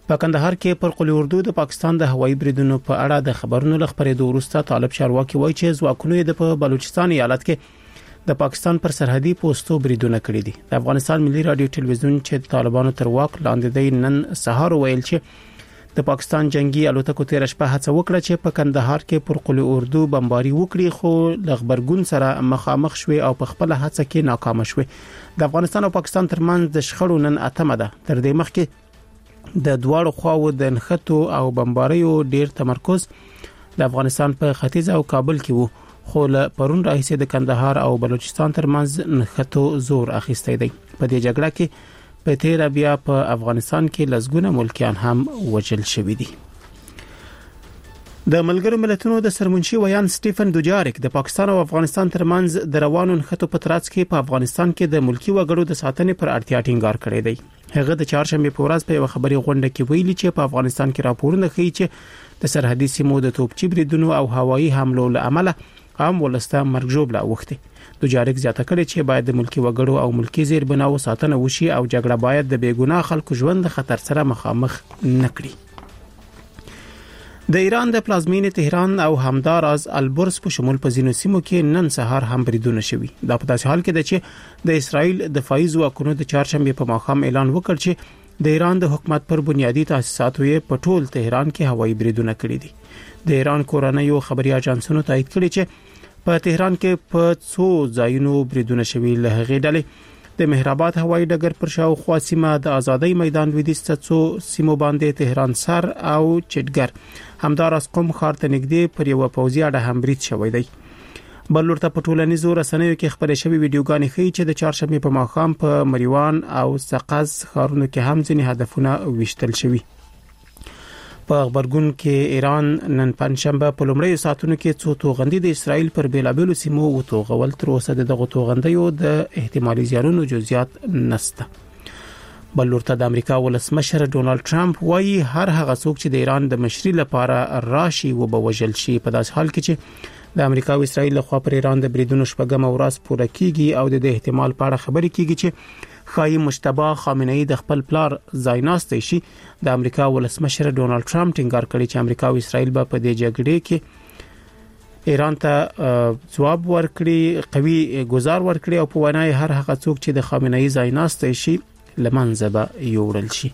په کندهار کې پر قول اردو د پاکستان د هوایي بریدونو په اړه د خبرونو لخبرېدو وروسته طالب چارواکي وایي چې ځواکونه د بلوچستان ایالت کې د پاکستان پر سرحدي پوسټو بریدونه کړي دي. د افغانستان ملي رادیو ټلویزیون چې طالبانو تر واک لاندې دی نن سهار ویل چې د پاکستان جنگي الوتکو تیر شپه هڅه وکړه چې په کندهار کې پر قول اردو بمباري وکړي خو لغبرګون سره مخامخ شوي او په خپل هڅه کې ناکام شوي. د افغانستان او پاکستان ترمنځ د شخړو نن اتمه ده. تر دې مخکې د دواړو خواو د نښتو او بمباریو ډیر تمرکز د افغانستان په ختیځ او کابل کې وو خو له پرون راهیسې د کندهار او بلوچستان ترمنځ نښتو زور اخیستی دی. په دې جګړه کې په تیر بیا په افغانستان کې لسګونه ملکیان هم وژل شوي دي. د ملګرو ملتونو د سرمنشي ویان سټیفن دوجاریک د پاکستان او افغانستان ترمنځ د روانو نښتو په ترڅ کې په افغانستان کې د ملکی وګړو د ساتنې پر اړتیا ټینګار کړی دی. هغه د چهارشنبه په ورځ په خبري غونډه کې ویلي چې په افغانستان کې راپورونه ښیي چې د سرحدي سیمو د توپچي بریدونو او هوایي حملو له امله عام ولسته مرګ ژوبله وخته. دوجاریک زیاته کړي چې باید د ملکی وګړو او ملکی زیربناو ساتنه وشي او جګړه باید د بیګناه خلکو ژوند خطر سره مخامخ نکړي. د ایران د پلازمینې تهران او همداراز البرز په شمول په ځینو سیمو کې نن سهار هم بریدونه شوي. دا په داسې حال کې ده چې د اسرایل دفاعي ځواکونو د چهارشنبه په ماښام اعلان وکړ چې د ایران د حکومت پر بنیادی تاسیساتو یې په ټول تهران کې هوایي بریدونه کړي دي. د ایران کورنیو خبري اژانسونو تایید کړي چې په تهران کې په څو ځایونو بریدونه شوي. له هغې ډلې د مهرآباد هوایي ډګر پر شاوخوا سیمه د آزادۍ میدان لویدیځ ته څو سیمو باندې تهران سر او چټګر همداراز قم ښار ته نږدې پر یو پوځي اډه هم برید شوی دی. بل ورته په ټولنیزو رسنیو کې خبرې شوې ویډیوګانې ښیي چې د چهارشنبه په ماښام په مریوان او سقز ښارونو کې هم ځینې هدفونه ویشتل شوي. په خبرګون کې ایران نن پنځشنبه په لومړیو ساعتونو کې څو توغندي د اسرایل پر بیلابېلو سیمو وتوغول. تر اوسه دغه توغندیو د احتمالي زیانونو جزئیات نشته. بل ورته د امریکا ولسمشر ډونالد ټرمپ وایي هر هغه څوک چې د ایران د مشري لپاره راشي وبوجل شي. په داسې حال کې چې د امریکا او اسرایل لخوا پر ایران د بریدونو شپږم ورځ پوره کیږي او د احتمال په اړه خبرې کیږي چې خایي مشتبه خامنه ای د خپل پلار ځایناستي شي. د امریکا ولسمشر ډونالد ټرمپ ټینګار کړی چې امریکا او اسرایل به په دې جګړې کې ایران ته ځواب ورکړي، قوي گزار ورکړي او په وینای هر هغه څوک چې د خامنه ای ځایناستي شي لمنځه به یوړل شي.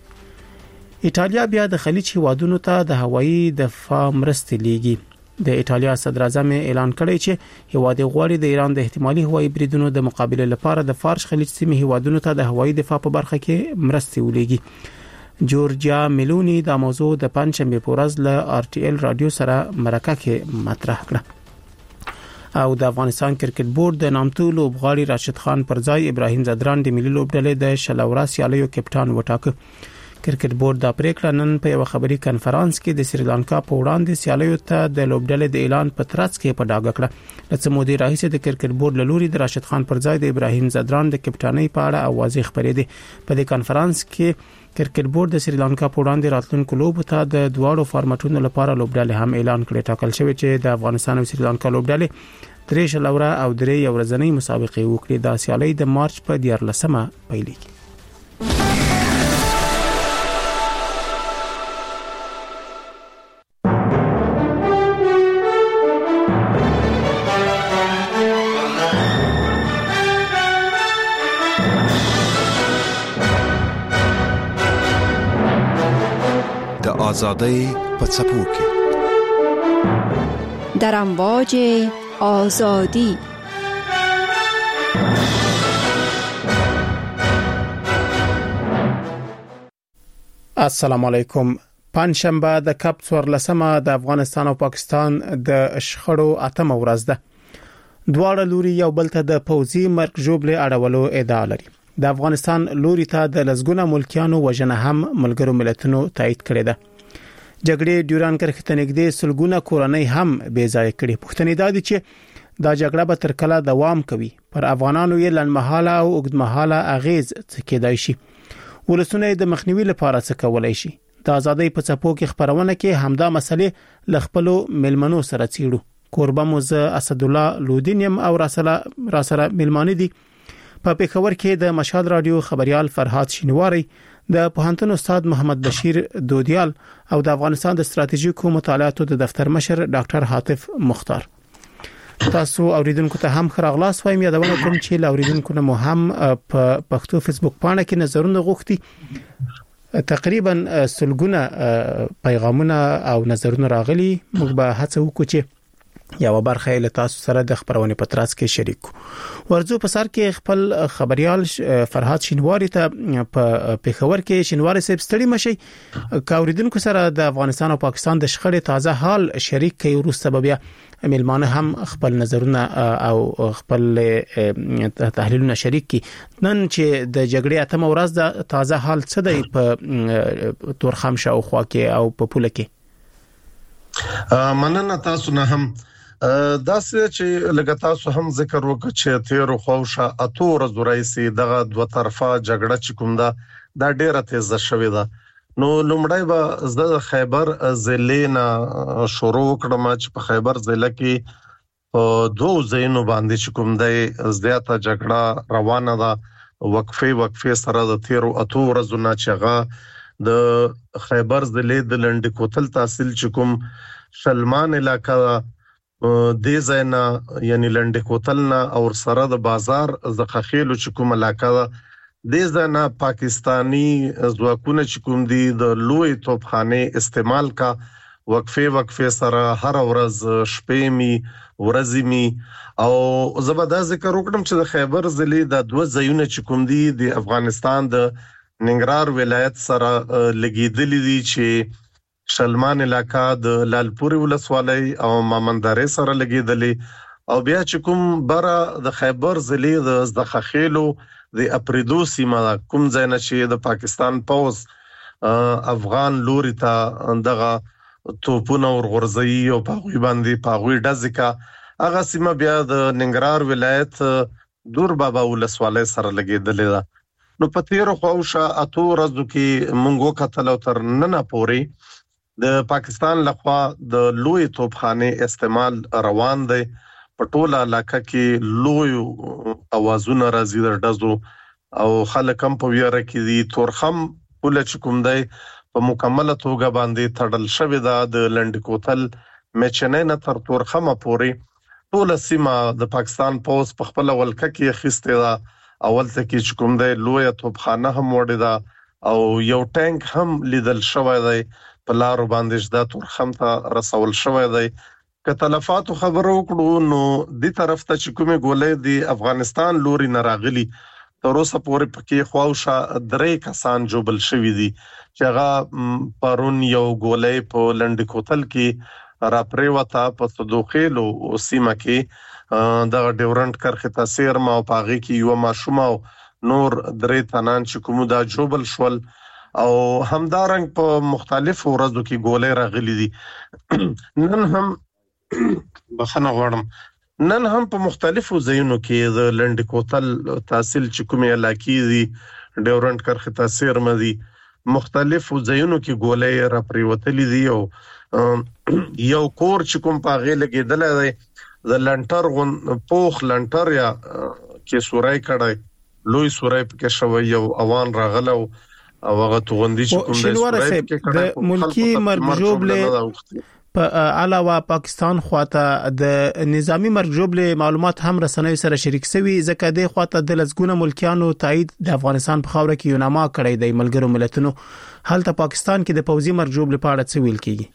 ایټالیا بیا د خلیج هیوادونو ته د هوایي دفاع مرستې لیږي. د ایټالیا صدر اعظم اعلان کړی چې هیواد غواړي د ایران د احتمالي هوایي بریدونو د مقابله لپاره د فارس خلیج سیمې هیوادونو ته د هوایي دفاع په برخه کې مرستې ولېږي. جورجیا میلونی د موضوع د پنځشنبه په ورځ له آر ټي ال رادیو سره مرکه کې مطرح کړه. او د افغانستان کرکټ بورډ د نامتو لوبغاړي راشد خان پر ځای ابراهیم زدران د ملي لوبډلې د شلورا سیالیو کپټان وټاکه. کرکټ بورډ د پریکړه نن په یو خبري کانفرنس کې د سریلانکا په وړاندې سیالیو ته د لوبډلې د اعلان په ترڅ کې په ډاګه کړه. لکه مودي راهیسه د کرکټ بورډ لوري د راشد خان پر ځای د ابراهیم زدران د کپټانۍ په اړه اوازې خبرې دي. په دې کانفرنس کې کرکټ بورډ د سریلانکا په وړاندې راتلونکو لوبو ته د دواړو فارمټونو لپاره لوبډلې هم اعلان کړي. ټاکل شوی چې د افغانستان او سریلانکا لوبډلې 3 شلورا او 3 ورځنۍ مسابقې وکړي. د سیالۍ د مارچ په 14مه پیلېږي. آزادی په څپو کې در امواج آزادی. السلام علیکم. پنځشنبه د کپ 14مه د افغانستان او پاکستان د شخړو اتمه ورځ ده. دواړه لوري یو بل ته د پوځي مرګ ژوبله اړولو ادعا لري. د افغانستان لوري ته د لسګونه ملکیانو وژنه هم ملګرو ملتونو تایید کړې ده. جګړې ډیوران کرښې ته نږدې سلګونه کورنۍ هم بې ځای کړي. پښتنې دا دي چې دا جګړه به تر کله دوام کوي. پر افغانانو یې لنډمحاله او اوږدمحاله اغیز کېدای شي. ولسونه د مخنیوي لپاره څه کولای شي؟ د ازادۍ په څپو کې خبرونه کې همدا مسلې لخپلو ملمنو سره چیړو. کوربه موز اسد الله لودینیم او راسره ملمانه دي. په پېښور کې د مشهد رادیو خبريال فرهاد شینواری د پوهنتون استاد محمد بشیر دودیال او د افغانستان د ستراتیژیکو مطالعاتو د دفتر مشر ډاکټر حاتف مختار. تاسو اوریدونکو ته هم خراغلاس وایم. یادونه کوم چې اوریدونکو نه مو هم په پښتو فیسبوک پاڼه کې نظرونه غوښتي. تقریبا سلګونه پیغامونه او نظرونه راغلي. موږ به هڅه وکړو چې یو برخه له تاسو سره د خبرونه په تراس کې شریک ورزو. په سر کې خپل خبريال فرهاد شینواری ته په پیښور کې شینواری صاحب ستړي مشي کاوریدونکو سره د افغانستان او پاکستان د شخړې تازه حال شریک کوي. وروسته بیا ملمانه هم خپل نظرونه او خپل تحلیلونه شریک کی. نن چې د جګړې اتمه ورځ د تازه حال څه دی په تورخم شاوخوا کې او په پوله کې؟ مننه تاسو نه هم داسې چې لږ تاسو هم ذکر وکړ چې تیر خوښه اتور زورایسي دغه دوه طرفه جګړه چې کوم دا ډیره تیز شوې ده. نو لومړی به د خیبر ضلع نه شروع کړم چې په خیبر ضلع کې په دوه ځایونو باندې چې کوم دی زیاته جګړه روانه ده وقفه سره د تیر اتور زونه چې هغه د خیبر ضلع د لنډ کوتل تحصیل چې کوم سلمان علاقہ د زینا یعنی لنډ کوتل نه او سره د بازار زخخیلو چې کوم علاقہ د زینا پاکستانی ځواکونه چې کوم دي د لوی توپخانه استعمال کا وقفه سره هر ورځ شپې می ورځې می او زبدا ذکر وکړم چې د خیبر ضلع د دوه ځایونه چې کوم دي د افغانستان د ننګرهار ولایت سره لګیدلې دي چې سلمان علاقہ د لالپوري ولسوالۍ او مامندارې سره لګیدلې او بیا چې کوم بره د خیبر ضلع د زخخیلو د اپریدو سیمه کوم ځای نه چې د پاکستان پوز افغان لوري ته دغه توپونه ورغورځي او په باندې پاغوي ډزکا هغه سیمه بیا د ننګرهار ولایت دور بابا ولسوالۍ سره لګیدلې ده. نو په تیر خوښه اتو ورځو کې مونږ کتل او تر نن پورې د پاکستان لخوا د لوی توپخانه استعمال روان دی. په ټوله علاقه کې لوی اوازونه راځي د ډزو او خلک هم په ویره کې دي. تورخم پوله چې کوم دی په مکمله توګه باندې تړل شوی دا د لنډ کوتل مچنې نه تر تورخم پورې ټوله سیمه د پاکستان پوز په خپل ولکه کې خسته دا اول ته کې چې کوم دی لوی توپخانه هم وړي دا او یو ټانک هم لیدل شوی دی په لارو باندې دا تورخم ته رسول شوی دی. که تلفات خبرو وکړو نو د طرف ته چې کومه ګولې دی افغانستان لوري نه راغلي تر اوسه پورې پکې خواوشه درې کسان جوبل شوی دي چې هغه پرون یو ګولې په لنډ کوتل کې را پریوتا په صدوخیلو سیمه کې د ډیورنت کرخه تاثیر ما او پاغي کې یو ماشوم او نور درې تنان چې کوم دا جوبل شول او همدارنګ په مختلفو ورځو کې ګولې راغلي دي. نن هم بخنه غواړم نن هم په مختلفو ځایونو کې د لنډ کوتل تحصیل چې کومه علاقې دي ډیورنت کرخه تاثیر مدي مختلفو ځایونو کې ګولې را پریوتلې دي او یو کور چې کوم پاغې لګیدل دی د لنټر غون پوخ لنټر یا کې سورای کړای لوی سورای پکې شوی یو اوان راغلو او هغه توغندي چې کوم د ملکی مرګ جوړلې په علاوه پاکستان خواته د نظامی مرګ جوړلې معلومات هم رسنوي سره شریک شوي ځکه د خواته د لزګونه ملکیانو تایید د افغانستان په خاوره کې یوناما کړی دی ملګرو ملتونو. هلته پاکستان کې د پوځي مرګ جوړلې په اړه څه ویل کیږي؟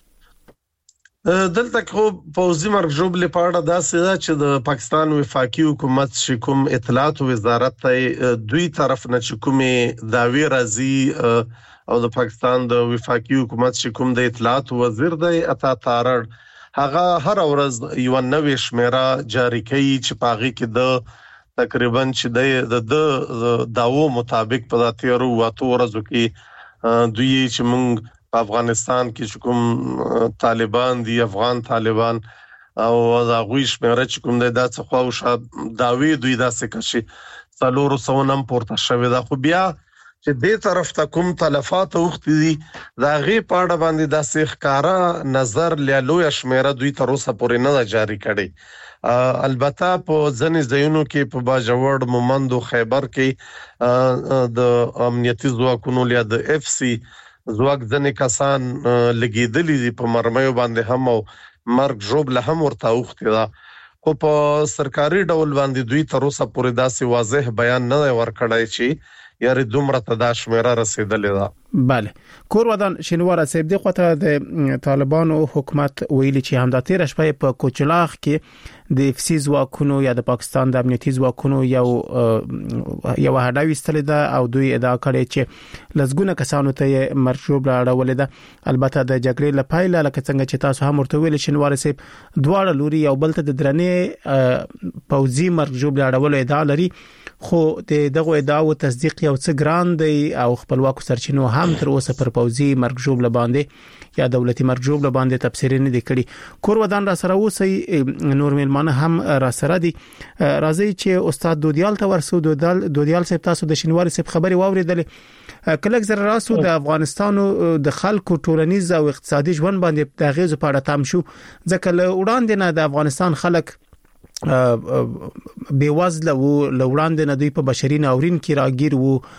دلته خو پوځي مرګ جوړلې په اړه داسې ده چې د پاکستان وفاقي حکومت چې کوم اطلاعات وزارت ته دوی طرف نه چې کومه داوی راځي او د پاکستان د وفاقي حکومت چې کوم د اطلاعات وزیر دی اتا تارړ هغه هر ورځ یو نوې شمیره جاری کوي چې پاغي کې د تقریبا چې د داو مطابق په تیرو واتو ورځو کې دوی چې موږ په افغانستان کې کوم طالبان دي افغان طالبان او دا غوي شمیره چې کوم د داسې خواوشه داوی دوی داسې کشي څلورو سونم پورته شوی دا خو بیا چې دې طرف ته کوم تلفات وخت دي دا غي پاړه باندې داسې ښکارا نظر لالو شمیره دوی تر اوسه پورې نه جاری کړي البته په ځنې ځایونو کې په باجوړ مومند او خیبر کې د امنیتي ځواکونو لیا د اف سی ځواک ځنې کسان لګیدلې دي په مرمیو باندې هم او مرګ جوړ هم ورته وخت دا خو په سرکاري ډول باندې دوی تر اوسه پورې داسې واضح بیان نه ورکړای چې یاري دومره تداش مېره رسیدلې ده. بله کور ودان شینوار صاحب دی خواته د طالبانو حکومت ویلي چې همدا تیر شپه په کوچلاغ کې د اف سی ځواکونو یا د پاکستان د امنیتي ځواکونو یو هډاوي ستل ده او دوی ادعا کړې چې لزګونه کسانو ته مرجوب راړولې ده. البته د جګړې لپاره لکه څنګه چې تاسو هم ورته ویل شینوار صاحب دواړه لوري یو بل ته د درنې پوزي مرجوب راړولې ادعا لري خو دغه ادعا تصدیق یو څه ګران دی او خپلواکو سرچینو هم تر اوسه پر پوزي مرجوب لباندې یا دولتي مرجوب لباندې تفسیر نه دی کړی. کور ودان را سره اوسې نور ملمانه هم را سره دي. راځي چې استاد دودیال ته ورسو دودیال صاحب تاسو د شینوار صاحب خبري واوریدلې کله زر راسو د افغانستان د خلکو ټولنیز او اقتصادي ژوند باندې د غیزو په اړه تام شو ځکه له وړاندې نه د افغانستان خلک بیوزله وو لوړاندې نه دوی په بشري ناورین کې راګیر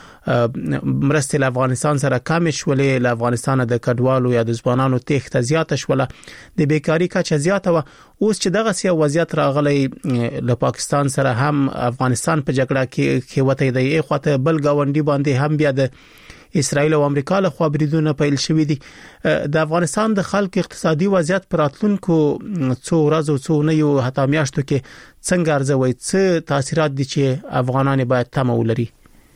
وو مرستې له افغانستان سره کم شولې له افغانستان د کډوالو یا د ځوانانو تخته زیاته شوله د بیکاری کچه زیاته و اوس چې دغه سیاسي وضعیت راغلی له پاکستان سره هم افغانستان په جګړه کې وته دی خواته بل گاونډي باندې هم بیا د اسرائیل او امریکا له خوا بریدونه پیل شوې دي. د افغانستان د خلکو اقتصادي وضعیت پر راتلونکو څو ورځو څو نه یو حتی میاشتو کې څنګه ارزوي څه تاثیرات دي چې افغانان باید تمه ولري؟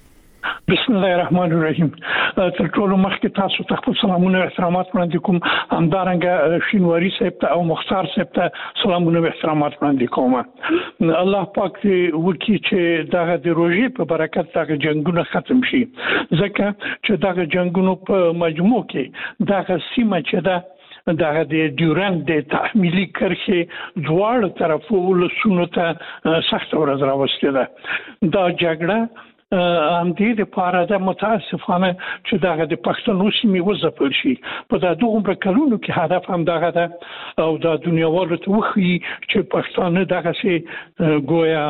بسم الله الرحمن الرحیم. تر ټولو مخکې تاسو ته خپل سلامونه او احترامات وړاندې کوم همدارنګه شینواری صاحب ته او مختار صاحب ته سلامونه او احترامات وړاندې کوم. الله پاک دې وکړي چې دغه د روزي په برکت دغه جنگونه ختم شي ځکه چې دغه جنگونو په مجموع کې دغه سیمه چې ده دغه د ډیورند د تحمیلي کرښې دواړو طرفو ولسونو ته سخت ورځ راوستې ده. دا جګړه هم دې لپاره د متاسفانه چې دغه د پښتنو سیمې وځپل شي په دغه کلونو کې هدف هم دغه ده او د دنیاوالو ته وخی چې پښتانه دغه سي ګویا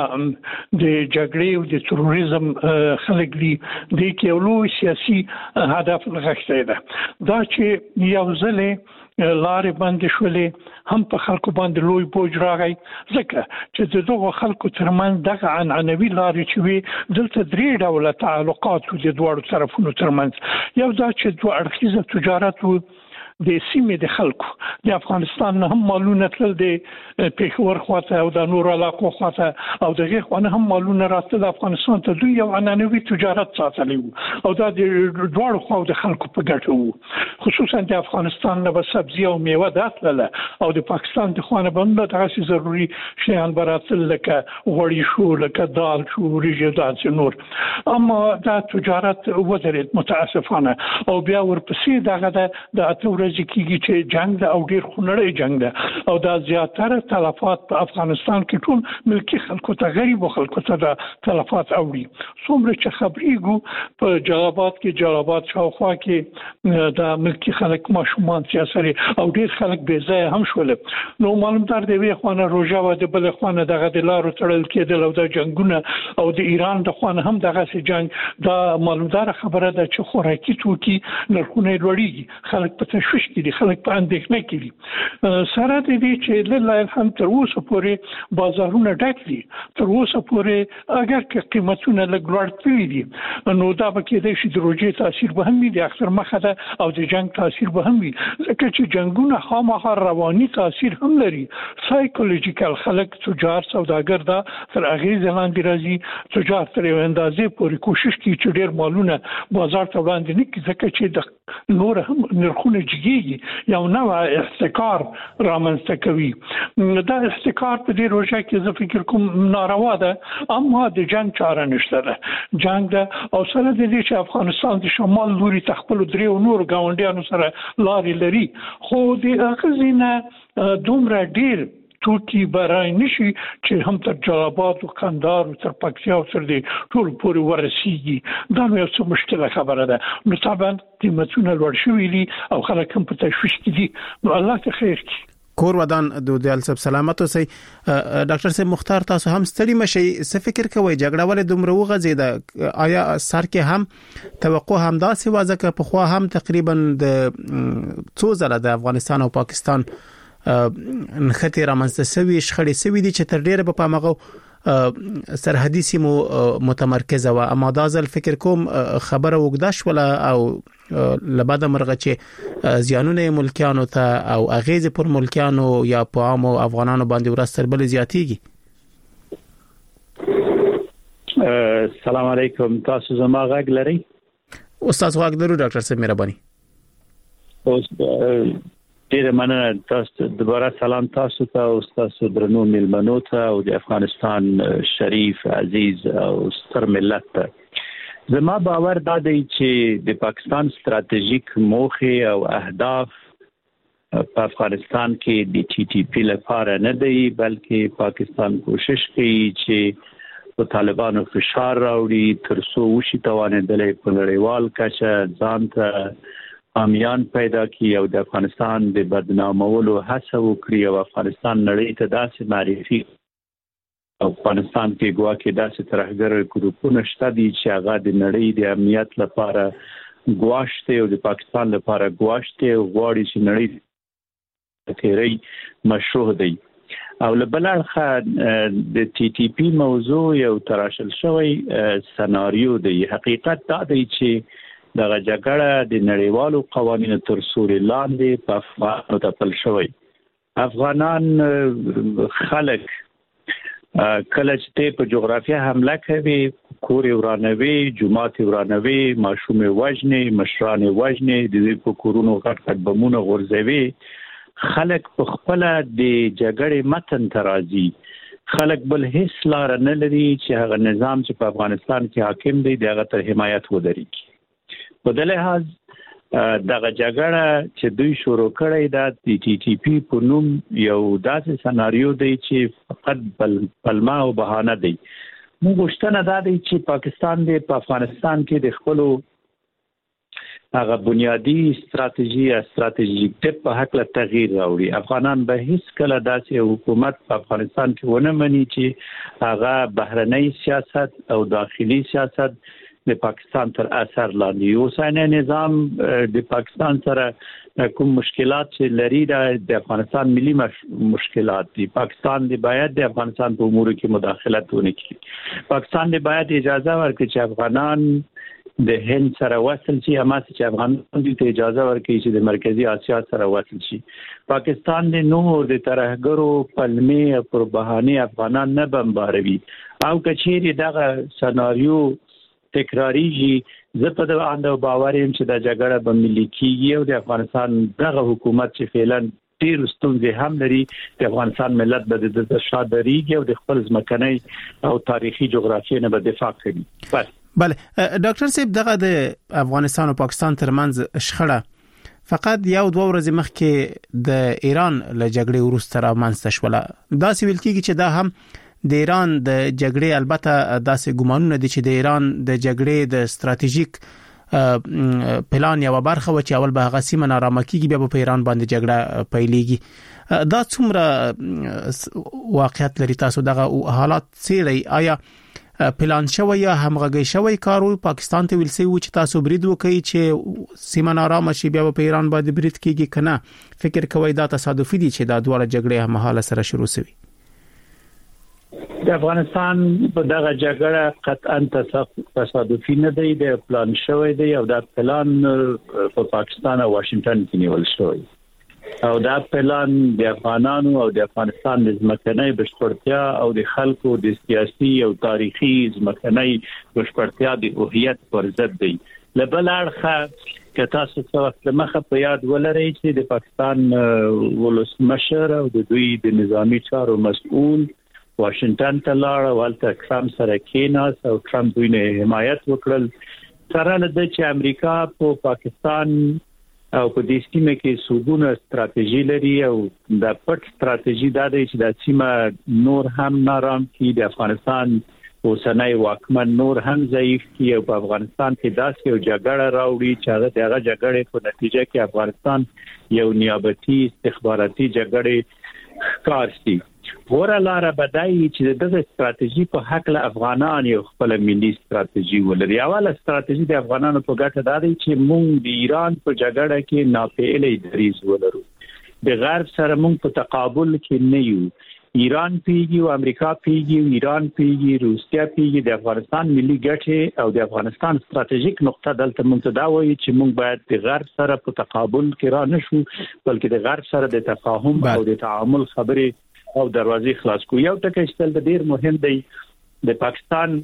د جګړې او د تروریزم خلک دي د کې لوی سیاسي هدف لغښته ده دا چې یو ځلې لارې باندې شولې هم په خلکو باندې لوی بوج راغی ځکه چې دغه خلکو ترمن دغه عنعنوي لارې چې وي دلته درې ډوله تعلقات د دوړو طرفونو ترمنځ یو دا چې دوه اړخیزه تجارت وو د سیمې د خلکو د افغانستان هم مالونه تل د پیښور خواته او د نور علاقو خواته او دغه خونه هم مالونه راتل افغانستان ته دوی یو عنعنوي تجارت ساتلی او دا د دوړو خو د خلکو په ګټه وو خصوصا د افغانستان نه سبزی او میوه داتله او د پاکستان د خونه باندې دغه ضروري شیان براتل لکه غوړی شو لکه دال شو ریجه دال نور اما دا تجارت ودرید متاسفانه او بیا ورپسې دغه د اتور کیږي چې جنگ ده او ډیر خونړی جنگ ده او دا زیاتره تلفات په افغانستان کې ټول ملکی خلکو ته غریب خلکو ته د تلفات اوړي څومره چې خبرېګو په جلابات شاوخوا کې د ملکی خلک ماشومان سیاسي او ډیر خلک بې ځای هم شول نو معلومدار دی وی خوانه روجا و د بل خوانه دغه د لارو تړل کېدل او د جنگونه او د ایران د خوانه هم دغه سي جنگ دا معلومدار خبره ده چې خوراکي توکي نرخونه لوړیږي خلک په تشویش کې دي خلک په اندېښنه کې دي سره دې چې لله الحمد تر اوسه پورې بازارونه ډک دي تر اوسه پورې اگر که قیمتونه لږ لوړ دي نو دا به کېدای شي د روجي تاثیر به هم وي د اختر مخه ده او د جنگ تاثیر به هم وي ځکه چې جنگونه خامخا رواني تاثیر هم لري سایکولوژیکل خلک تجار سوداګر دا تر اغیز لاندې راځي تجار تر اندازې پورې کوشش کوي چې ډیر مالونه بازار ته وړاندې نه کړي ځکه چې د نور هم نرخونه جګیږي یو نوع احتکار رامنځته کوي دا احتکار په دې روزه کې زه فکر کوم ناروا ده اما د جنگ چاره نشته ده جنگ ده او سره د دې چې افغانستان د شمال لوري تخپل درې او نور گاونډیانو سره لارې لري خو د اخزینه دومره ډیر توکی برای نشي چې هم تر جلابات او قندار او تر پکتیا او تر دې ټول پورې ورسیږي دا نو یو څه مشکله خبره ده نو طبعا قیمتونه لوړ شوي دي او خلک هم په تشویش کې دي نو الله ته خیر کړي کور ودان د السب سلامت اوسئ. ډاکټر صاحب مختار تاسو هم ستړي مشي څه فکر کوئ جګړه ولې دومره وغځیده؟ آیا سر کې هم توقع هم داسې وازه که په خوا هم تقریبا د څو ځله د افغانستان او پاکستان نخته رامنځته سوي شخړې سوي دي چې تر ډیره په پامغه سرحدي سیمو متمرکزه و، اما دا ځل فکر کوم خبره وګداش ولا او لباده مرغه چې زیانونه ملکیانو ته او اغیز پر ملکیانو یا په عامو افغانانو باندې ورستر بل زیاتیږي. السلام علیکم، تاسو زما غږ لرئ؟ استاد غږ لرو ډاکټر صاحب مهرباني. اوس ډیره مننه تاسو دوباره سلام تاسو ته او تاسو درنو ملمنو ته او د افغانستان شریف عزیز او ستر ملت ته. زما باور دا دی چې د پاکستان ستراتیژیک موخې او اهداف په افغانستان کې د ټي ټي پی لپاره نه دی، بلکې پاکستان کوشش کوي چې په طالبانو فشار راوړي تر څو وشي توانېدلې په نړیوال کچه ځان ته امیان پیدا کی او د افغانستان د بدنامولو هڅه وکړي او افغانستان نړۍ ته داسې معرفي افغانستان کې ګواکې داسې ترهګر ګروپونه شته دي چې هغه د نړۍ د امنیت لپاره ګواښ او د پاکستان لپاره ګواښ او غواړي چې نړۍ تیری مشروع دی. او لبل اړخه د ټي ټي پی موضوع یو تراشل شوی سناریو دی. حقیقت دا دی چې دغه جګړه د نړیوالو قوانینو تر سوري لاندې په افغانانو تپل شوی. افغانان خلک کله چې په جغرافیه حمله کوي، کور ورانوي، جماعت ورانوي، ماشوم وژني، مشران وژني، د دې په کورونو غټ بمونه غورځوي. خلک په خپل د جګړې متن ترازی، خلک بل هیڅ لار نه لري چې هغه نظام چې په افغانستان کې حاکم دی دغه تر حمایت ودرېږي. په دې لحاظ دغه جګړه چې دوی شروع کړې ده د ټي ټي پی په نوم یو داسې سناریو دی چې فقط پلمه او بهانه دی. موږ غوښتنه دا دی چې پاکستان د افغانستان کې د خپل هغه بنیادی استراتیژیک ټپ په حق له تغییر راوړي. افغانان به هیڅ کله داسې حکومت په افغانستان کې ونه مني چې هغه بهرنی سیاست او داخلي سیاست د پاکستان تر اثر لاندې. اوسنی نظام د پاکستان سره کوم مشکلات چې لري د افغانستان ملي مشکلات دي. پاکستان دی باید د افغانستان په امور کې مداخلت ونه کړي. پاکستان دی باید اجازه ورکړي چې افغانان د هند سره وصل شي، اما چې افغانان دې ته اجازه ورکړي چې د مرکزی اسیا سره وصل شي. پاکستان د نور د ترهګرو پلمې پر بهانه افغانان نه بمباروي او کچېری دغه سناریو تکراریږي. زه په دې اند باور یم چې دا جګړه به ملي کیږي او د افغانستان دغه حکومت چې فعلا ډیر ستونزې هم لري د افغانستان ملت به د شاته دریږي او د خپل ځمکنۍ او تاریخي جغرافیې نه به دفاع کوي. بله ډاکټر صاحب دغه د افغانستان او پاکستان ترمنځ شخړه فقط یو دوه ورځې مخکې د ایران له جګړې وروسته رامنځته شوله. دا ویل کېږي چې دا هم د ایران د جګړې البته داسې ګمانونه دي چې د ایران د جګړې د ستراتیژیک پلان یو برخه و چې اول به هغه سیمه نارامه کیږي بیا په ایران باندې جګړه پیلېږي. دا څومره واقعیت لري؟ تاسو دغه حالات څېړئ؟ آیا پلان شوی یا همغږي شوی کارو پاکستان ته ویل سوي چې تاسو برید وکړي چې سیمه نارامه شي بیا په ایران باندې برید کیږي کنه فکر کوي دا تصادفي دي چې دا دواړه جګړې هم حاله سره شروع شوي؟ د افغانستان په دغه جګړه قطعا تصادفي نه دی، د پلان شوی دی او دا پلان په پاکستان او واشنگټن کې نیول شوی او دا پلان د افغانانو او د افغانستان د ځمکنۍ بشپړتیا او د خلکو د سیاسي او تاریخي ځمکنۍ بشپړتیا د هویت پر ضد دی. لبل اړخه که تاسو څه وخت مخه په یاد ولرئ چې د پاکستان ولسمشر او د دوی د نظامی چارو مسؤل واشنگټن ته لاړ او هلته ټرمپ سره کېناست او ټرمپ دوی نه حمایت وکړل. سره له دې چې امریکا په پاکستان او په دې سیمه کې سودونه ستراتیژي لري او د پټ ستراتیژي دا دی چې د سیمه نور هم نارام کړي، د افغانستان اوسنۍ واکمن نور هم ضعیف کی او په افغانستان کې داسې یو جګړه راوړي چې هغه جګړې په نتیجه کې افغانستان یو نیابتي استخباراتي جګړې کارسي. ورته لار بدایي چې د ستراتیژي په حق له افغانان یو خپل ملي ستراتیژي ولري. اوله ستراتیژي د افغانانو په ګټه ده چې موږ د ایران په جګړه کې ناپېلې دریځ ولرو. د غرب سره موږ په تقابل کې نه یو. ایران پیږي او امریکا پیږي، ایران پیږي، روسیا پیږي. د افغانستان ملي ګټې او د افغانستان ستراتیژیک نقطه دلته موږ ته دا وایي چې موږ باید د غرب سره په تقابل کې را نشو، بلکې د غرب سره د تفاهم او د تعامل خبرې او دروازې خلاص کو. یو ټکی چې ډېر مهم دی، د پاکستان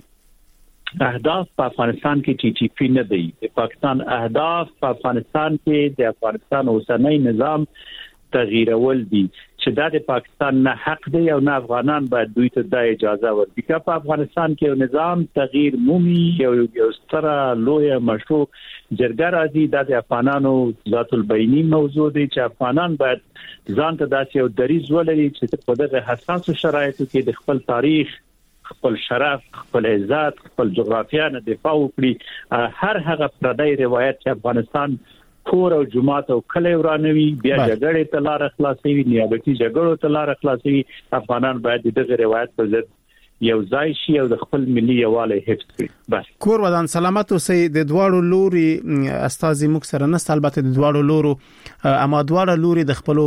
اهداف په افغانستان کې ټي ټي پی نه دی. د پاکستان اهداف په افغانستان کې د افغانستان اوسنۍ نظام تغییرول دي چې دا د پاکستان نه حق دی او نه افغانان باید دوی ته د اجازه ورکړي. که په افغانستان کې یو نظام تغییر مومي، یو ستره لویه مشروع جرګه راځي، دا د افغانانو ذات البینی موضوع دی چې افغانان باید ځان ته داسې یو دریځ ولري چې په دغه حساسو شرایطو کې د خپل تاریخ، خپل شرف، خپل عزت، خپل جغرافیه نه دفاع وکړي. هر هغه پردی روایت چې افغانستان کور او جماعت او کله ورانوي، بیا جګړې ته لار خلاصوي، نیابتي جګړو ته لار خلاصوي. افغانان باید دغه روایت په ضد یو ځای شي او د خپل ملي یوالي حفظ کړي. بس کور ودان سلامت اوسئ. د دواړو لوري استازي موږ سره نه، البته د دواړو لورو اما دواړو لوري د خپل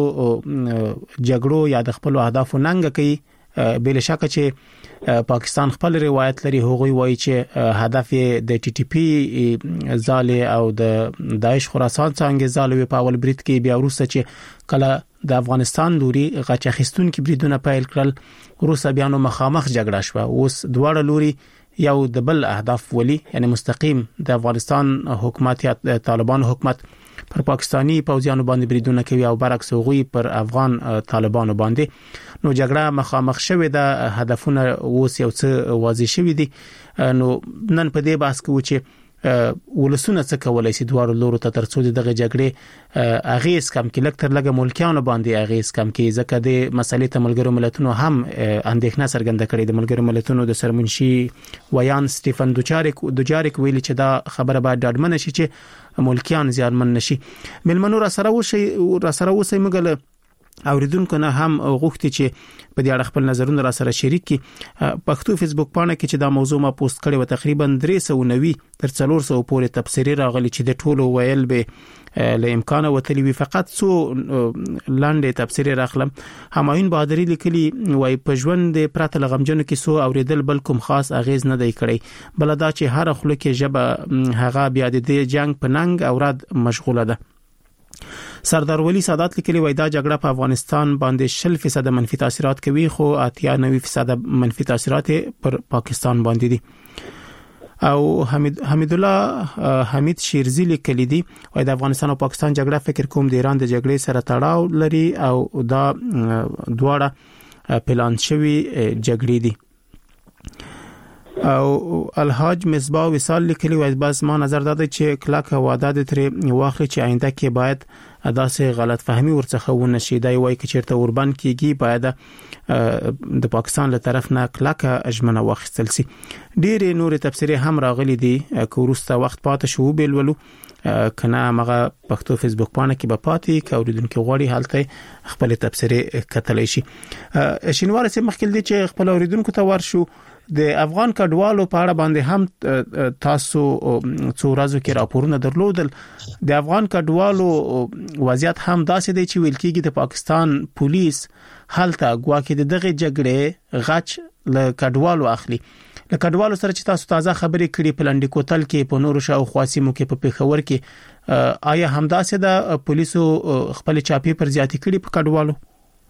جګړو یا د خپل اهدافو ننګ کوي. بل شک چې پاکستان خپل روایت لري، هغوی وایي چې هدف د ټي ټي پی زاله او د داعش خراسان څنګه زاله په اول برید کې، بیا وروسته چې کله د افغانستان لوري غچ اخیستون کې بریدونه پیل کړل، وروسته بیا نو مخامخ جګړه شوه. اوس دواړه لوري یو د بل اهداف ولي، یعنی مستقیم د افغانستان حکومت یا طالبان حکومت پر پاکستانی پوځیانو باندې بریدونه کوي او برعکس هغوی پر افغان طالبانو باندې. نو جګړه مخامخ شوه، د هدفونه اوس یو څه واضح شوی دي. نو نن په دې بحث کې و چې ولسونه څه کولای شي دوه لورو ته ترڅو دغه جګړې اغیز کم کې لکتر لګه ملکیانو باندې اغیز کم کې، ځکه د مسلې ته ملګرو ملتونو هم اندېښنه څرګنده کړې. د ملګرو ملتونو د سرمنشي ویان سټيفن دوجاریک ویلي چې دا خبره باید ډاډمنه شي چې ملکیان زیانمن نشي. ملمنو را سره وشي مګل اوریدونکو نه هم غوښتي چې په دې اړه خپل نظرونه را سره شریک کړي. پښتو فیسبوک پاڼه کې چې دا موضوع ما پوسټ کړې و تقریبا 390 تر 400 پورې تبصرې راغلي چې د ټولو ویل به له امکانه وتلی وي. فقط څو لاندې تبصرې راخلم. همایون بهادری لیکلي وای په ژوند پراته لغمجنو کې سو اوریدل بل کوم خاص اغیز نه دی کړی، بل دا چې هر خلک کې جبه هغه بیا د جنگ په ننګ او رد مشغوله ده. سردار ولی سادات لیکلي وای دا جګړه په افغانستان باندې 60% منفي تاثیرات کوي، خو 98% منفي تاثیرات پر پاکستان باندې دي. او حمید الله حمید شیرزی لیکلی دی وای د افغانستان او پاکستان جګړه فکر کوم د ایران د جګړې سره تړاو لري او دا دواړه پلان شوی جګړې دي. او الحاج مصباح وصال لیکلی وای بس ما نظر داده چې کلاک وعده د تر واخلي چې آینده کې باید داسې غلط فهمي ورڅخه ونشي. دا وای چې چیرته اوربان کیږي باید د پاکستان له طرف نه کلاک اجمنه واخیستل سي. ډېر نور تفسیرې هم راغلي دي که ورسته وخت پاتې شو بیلولو کنه مغه پښتو فیسبوک باندې کې به پاتې کوریدونکو غوړي حالت خپل تفسیرې کتلای شي. شینوار سي مخکې دي چې خپل اوریدونکو ته ورشو د افغان کډوالو په اړه باندې هم تاسو څو ورځې کې راپورونه درلودل. د افغان کډوالو وضعیت هم داسې دی چې ویل کېږي د پاکستان پولیس هلته ګواکې دغه جګړې غچ له کډوالو اخلي. له کډوالو سره چې تاسو تازه خبرې کړې په لنډی کوتل کې په نورو شاوخوا سیمو کې په پیښور کې آیا همداسې د پولیسو خپل چاپی پر زیاتی کړي په کډوالو؟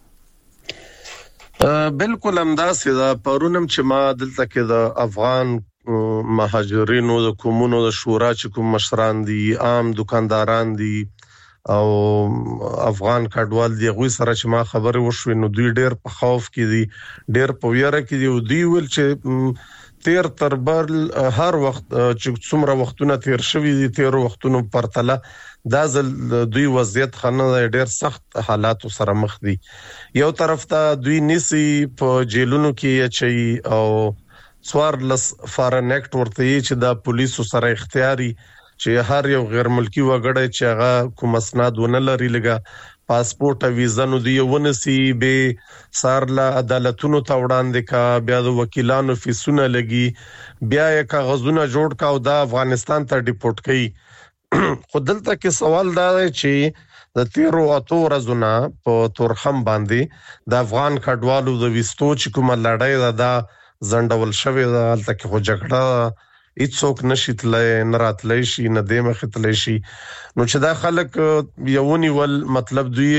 بالکل همداسې دا پرونم چې ما دلته کې د افغان مهاجرینو د کومونو د شورا چې کوم مشران دي، عام دکانداران دي او افغان کډوال دي، غوي سره چې ما خبرې وشوې نو دوی ډېر په خوف کې دي، ډېر په ویره کې دي او دوی ول چې تیر تر بل هر وخت چې څومره وختونه تیر شوي دي تیر وختونو پرتله دا ځل دوی وضعیت خنه ډېر سخت حالاتو سره مخ دي. یو طرف ته دوی نسی په جیلونو کې اچي او 14 فارن اکټ ورته چې د پولیسو سره اختیاري چې هر یو غیر ملکی وګړی چې هغه کوم اسناد ونه لري لګا پاسپورت او ویزا نو دی ونسی به سارله عدالتونو ته وړاندې کا بیا د وکیلانو فیسونه لګي بیا یې کاغذونه جوړ کا او د افغانستان ته ډیپورت کړي خو دلته کې سوال دا دی چې د 13 ورځې په تورخم باندې د افغان کډوالو د وستو چې کومه لړۍ دا زندول شوی دا الته کې خو جګړه هیڅوک نشي تلای نه راتلای شي نه د مخ تلای شي نو چې دا خلک یونی ول مطلب دوی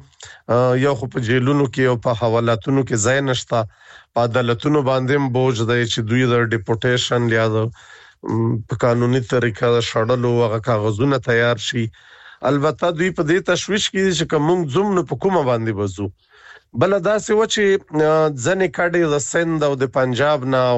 چې یو خو په جیلونو کې او په حوالاتونو کې ځای نشتا په عدالتونو باندې بوج دی چې دوی د ډیپورټیشن یا په قانوني طریقه شړلو هغه کاغذونه تیار شي البته دوی په دې تشويش کې چې کوم زوم په کومه باندې وځو بل دا څه و چې ځنې کډي د سند او د پنجاب نه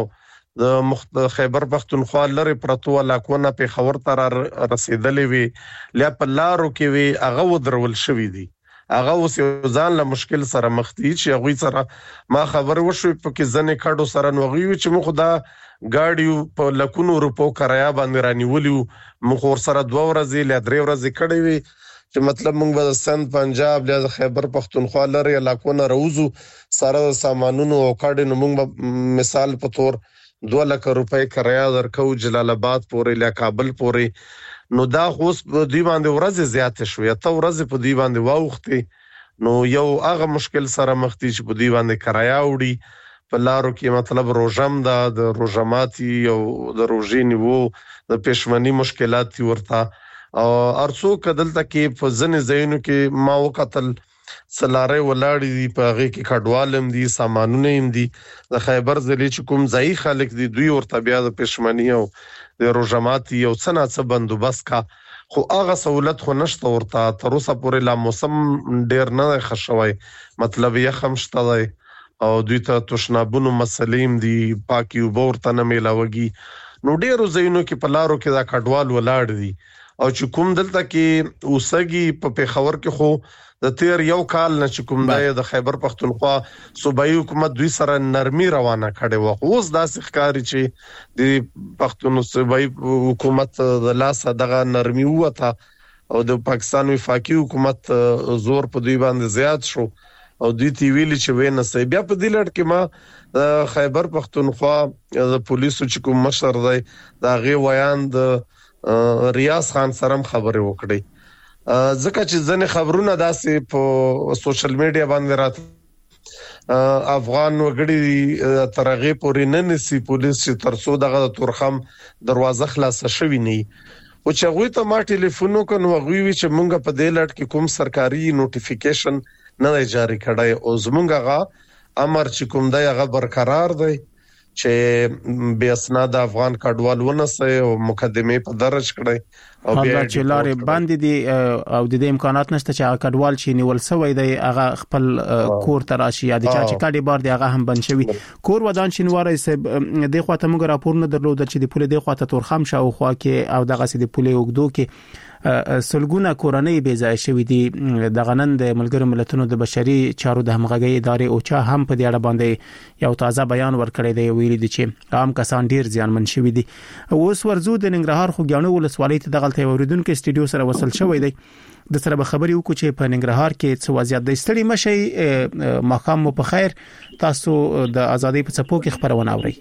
د خیبر پختونخوا لري پرتو علاقونه په خبر تر رسیدلې وی لیا په لارو کې وی هغه ودرول شوې دي هغه اوس ځان له مشکل سره مخ دي چې هغه سره ما خبر وشو په کې ځنې کډو سره نوغي چې مخ دا ګاډیو په لکونو روپو کریا باندې رانیولیو مخ ور سره 2 ورځې ل 3 ورځې کړې وی چې مطلب موږ د سند پنجاب یا خیبر پختونخوا لري علاقونه روزو سره سامانونو او کډو موږ مثال په تور 2 لک روپے کریا درکو جلال آباد پورې ل کابل پورې نو دا اوس په دی باندې ورځ زیات شوې ته ورځ په دی باندې واوختي نو یو هغه مشکل سره مختی چې په دی باندې کریا وړي په لارو کې مطلب روزم د روزماتي او د روزي نیو د پښمنی مشکلات ورته او ارڅو کدلته کې په ځنې ځایونو کې ما وکتل سلاره ولاړې دي په هغه کې کډوالم دي سامانونه هم دي د خیبر ضلع چې کوم ځای خلک دي دوی ورته بیا د پښمنی او د روزماتي او څه بندوبست کا خو هغه سہولت خو نشته ورته تر اوسه پورې لا موسم ډیر نه خښوي مطلب یې خمشته دی او دوی ته تشنابونو مسلې دي پاکي او ورته نه میلاوږي نو ډیرو ځایونو کې په لارو کې دا کډوال ولاړ دي او چې کوم دلته کې اوسګي په پیښور کې خو د تیر یو کال نه چې کوم د خیبر پختونخوا صوبایي حکومت دوی سره نرمي روانه کړي و اوس داسې ښکاری چې د پښتون صوبایي حکومت د لاسه دغه نرمي وته او د پاکستان وفاقي حکومت زور په دوی باندې زیات شو او دوی تی ویلي چې وینه سي بیا په دې لړ کې ما خیبر پختونخوا د پولیسو چې کوم مشر دی دا غي ویان د ریاض خان سره خبرې وکړي ځکه چې ځنې خبرونه داسې په سوشل میډیا باندې راته افغان وګړي ترغه پورې نه نسی پولیس چې ترسو دغه تورخم دروازه خلاصه شوی نه او چې غوي ته ما ټلیفون وکړ غوي چې مونږ په دې لړ کې کوم سرکاري نوټیفیکیشن نه جاری کړای او زمونږ غا امر چې کوم دی هغه برقرار دی چې بیا اسناد افغان کډوال ونسه او مقدمه په درج کړي او بیا چې لارې باندې دي او د دې امکانات نشته چې کډوال چې نیول سوی دی هغه خپل کور تراشي یا د چا چې کډي بار دی هغه هم بند شوی کور ودان شینواري سب د خواته موږ راپور نه درلود چې د پوله د خواته تورخم شاو خوا کې او دغه سي د پوله وګدو کې سلګونه کورنۍ بې ځای شوې دي د غنن د ملګرو ملتونو د بشري چارو د همغږي ادارې او چا هم په دې اړه باندې یو تازه بیان ورکړی دی ویلي دي چې عام کسان ډیر زیانمن شوي دي اوس ورزو د ننګرهار خوګیانو ولسوالۍ ته دغلت اوریدونکو استډیو سره وصل شوی دی د سره به خبري وکړو چې په ننګرهار کې څه وضعیت د ستړي مشي ماقام مو په خیر تاسو د ازادي په څپو کې خبرونه اورئ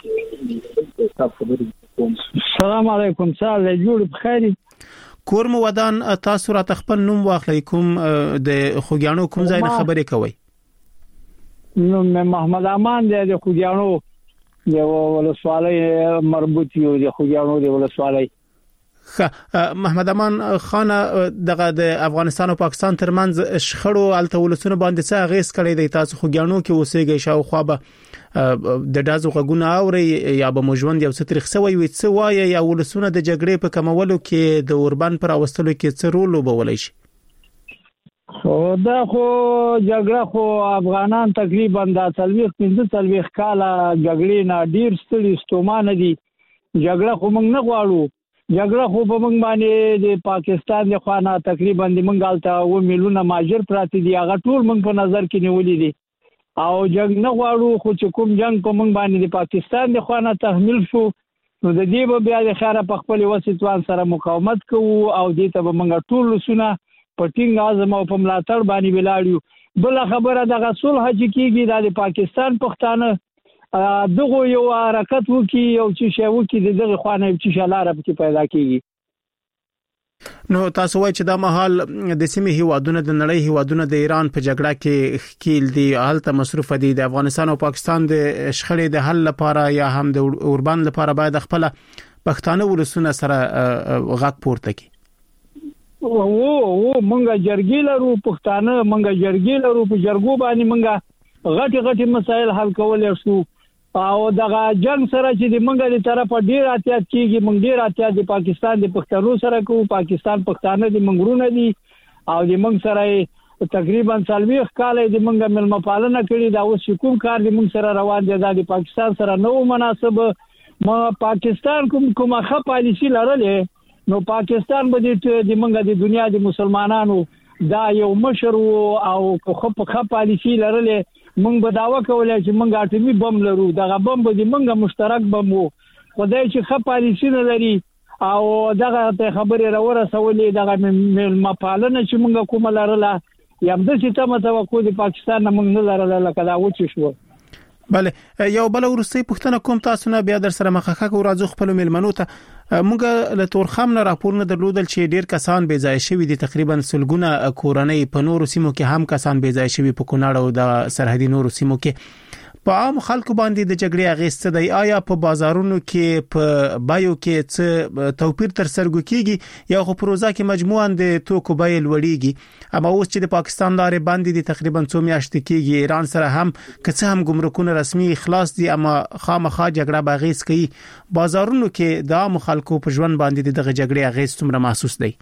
السلام علیکم سال جوړ بخیر کور مو ودان تاسو را تخپل نوم واخلئ کوم د خوګیانو کوم ځای نه خبرې کوي نو محمد امان د خوګیانو یو ولسوالۍ مربوط یو د خوګیانو د ولسوالۍ محمد امان خان دغه د افغانستان او پاکستان ترمنځ شخړو الته ولسونه باندې څه غیس کړی دی تاسو خوګیانو کې اوسېږئ شاو خو به د دازو غوونه اوري یا به موجوند یو څه ترخصوي وي څه وایي یا ولسونه د جګړې په کمولو کې د اوربان پر اوستلو کې څه رول وبولای شي خو دا خو جګړه خو افغانان تقریبا د 15 کاله جګړې نه ډیر ستړي ستومانه دي جګړه خو موږ نه غواړو جګړه خو په موږ باندې د پاکستان د خوانا تقریبا د منګالته و میلیونه ماجر پراتی دي هغه ټول موږ په نظر کې نیولې دي او جنگ نه غواړو خو چې کوم جنگ په موږ باندې د پاکستان د خوانه تحمیل شو نو د دې به بیا د خاره په خپل وسیتوان سره مقاومت کوو او دې ته به موږ ټول سونه په ټینګ اعظم او په ملاتړ باندې ولاړو بل خبره د غسل حج کیږي د پاکستان پښتانه دغه یو حرکت وکي او چې شی وکي دغه خوانه چې شلاره په پیدا کیږي نو تاسو وایئ چې دا مهال د سیمې هیوادونو د نړۍ هیوادونو د ایران په جګړه کې ښکیل دي حالت مصروف دي د افغانستان او پاکستان د شخړې د حل لپاره یا هم د اوربان لپاره باید خپل پښتانه ولسونه سره غږ پورته کړي او مونږه جرګې لرو پښتانه مونږه جرګې لرو په جرګو باندې مونږه غټي مسایل حل کولای شو او دغه جنگ سره چې د منګه د طرفه ډیر احتیاط کیږي منګ ډیر احتیاط د پاکستان د پښتنو سره کوو پاکستان پښتانه د منګرونه دي او د منګ سره تقریبا 40 کال د منګه ملما پالنه کړي دا اوس کوم کار د منګ سره روان دي د پاکستان سره نو مناسب ما پاکستان کومه ښه پالیسی لرلې نو پاکستان به د منګه د دنیا د مسلمانانو دا یو مشر او ښه پالیسی لرلې مونږ به داوا کولای چې مونږ اټومي بم لرو دغه بم به د مونږه مشترک بم وو خدای چې ښه پالیسی نه لري او دغه خبرې راورسولې دغه مپالنه چې مونږ کومه لرله یم د سیستم توقع د پاکستان نه مونږ نه لرله لکه دا و چې شو بله یو بل ورسته پښتنه کوم تاسو نه بیا در سره مخخه کو راځو خپل ملمنو ته موږ له تورخم نه راپور نه درلودل چې ډیر کسان بې ځای شوي دي تقریبا سلګونه کورنۍ په نورو سیمو کې هم کسان بې ځای شوي په کونړ او د سرحدي نورو سیمو کې په عام خلکو باندې د جګړې اغیسته دی آیا په بازارونو کې په بایو کې څه توپیر تر سرګو کیږي یا خو پروژه کې مجموعاً د توکو بیه لوړیږي اما اوس چې د پاکستان لارې باندې د تقریبا 2 میاشتې کېږي ایران سره هم کڅه هم ګمرکونه رسمي خلاص دي اما خامخا جګړه باغیس کوي بازارونو کې د عام خلکو په ژوند باندې دغه جګړې اغیز څومره محسوس دی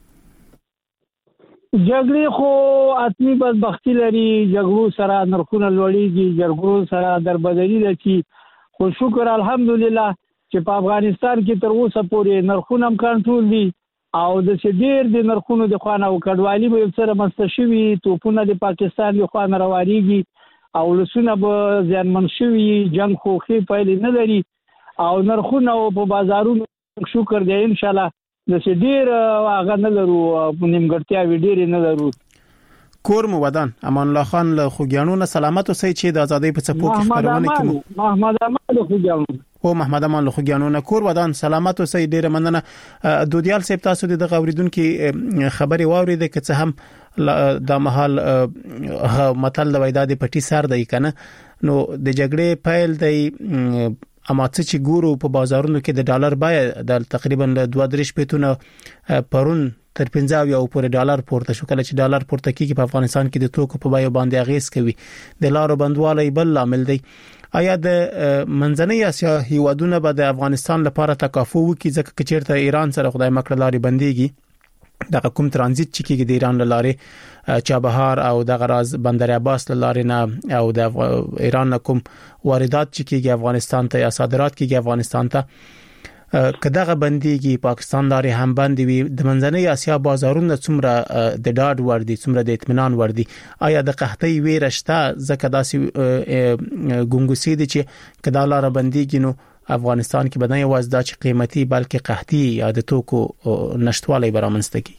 جګړې خو اتمی بدبختی لري جګړو سره نرخونه لوړیږي جګړو سره دربدري لچی خو شکر الحمدلله چې په افغانستان کې تر اوسه پورې نرخونه کنټرول دي او د شډیر د نرخونو د خوانه او کډوالي به سره مستشوي توپونه د پاکستان د خوانه راوړيږي او لسونه به ځانمن شوي جنگ خو خې پایل نه لري او نرخونه په بازارونو شکر دی ان شاء الله د شډیر هغه نه لرو په نیمګړتیا ویډیر نه لرو کور مو ودان امان الله خان له خوګیانو نه سلامت اوسئ چې د ازادۍ په څپو کې خبرونه کوي محمد امان له خوګیانو او محمد امان له خوګیانو نه کور ودان سلامت اوسئ ډیره مننه دودیال صاحب تاسو د غوریدونکو خبري واورید که څه هم د محل متل د وېدا د پټي سر دی کنه نو د جګړې پیل دی اما چې ګورو په بازارونو کې د ډالر بیه د تقریبا 2.3 پېتونه پرون تر 15 یو پورې ډالر پورته شو کله چې ډالر پورته کیږي په افغانستان کې د توکو په بیه باندې اغیز کوي د لارو بندوالۍ بل عامل دی آیا د منځنۍ اسیا هیوادونه به د افغانستان لپاره تکافو وکړي ځکه چې چیرته ایران سره خدای مکړه لارې بنديږي د کوم ترانزیت چې کېږي د ایران لارې چابهار او د غراز بندر عباس لارې نه او د ایران کوم واردات چې کېږي افغانستان ته یا صادرات کېږي افغانستان ته کداغه بنديږي پاکستان لارې هم بندي وي د منځنۍ اسیا بازارونه څومره د ډاډ ور دي څومره د اطمینان ور دي آیا د قحطۍ ویرشته ځکه داسې ګونګوسي دي چې کدا لار بنديږي نو افغانستان کې بدنه یواز دا چې قیمتي بلکې قحطي یا د توکو نشټوالي برامنسته کی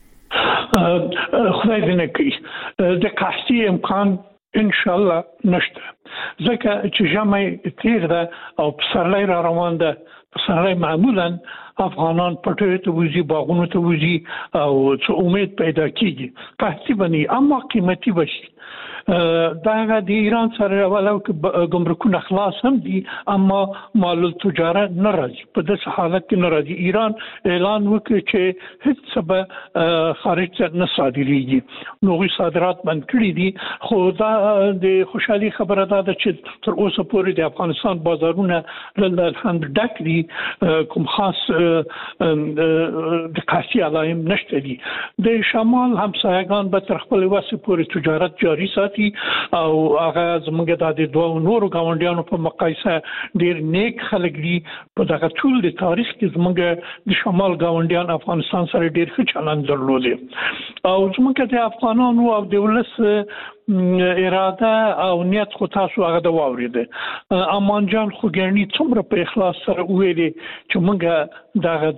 خدای دې نه کوي د قحطي امکان ان شاء الله نشته ځکه چې جامع تیر ده او پسرلی را روان ده پسرلی معمولا افغانان پټو ته وځي باغونو ته وځي او څه امید پیدا کیږي قحطي بني اما قیمتي بشي دا د ایران سره ولو ګمرکونه خلاص هم دي اما مال التجاره ناراضي په داسې حالت کې ناراضي ایران اعلان وکړ چې هیڅ څه خارج ته نه صادرېږي نوې صادرات بند کړي دي خو دا د خوشحالي خبره ده چې تر اوسه پورې د افغانستان بازارونه الحمد ډک دي کوم خاص د قحطي علائم نشته دي د شمال همسایگان به تر خپل وسه پورې تجارت جاري ساتي ساتي او هغه زموږ د دوه نورو گاونډیانو په مقایسه ډیر نیک خلک دي په دغه ټول د تاریخ کې زموږ د شمال گاونډیان افغانستان سره ډیر ښه چلند درلود او زموږ د افغانانو او د ولس اراده او نیت خو تاسو هغه د واورید امان جان خوګرنی څومره په اخلاص سره ویلي چې موږ دغه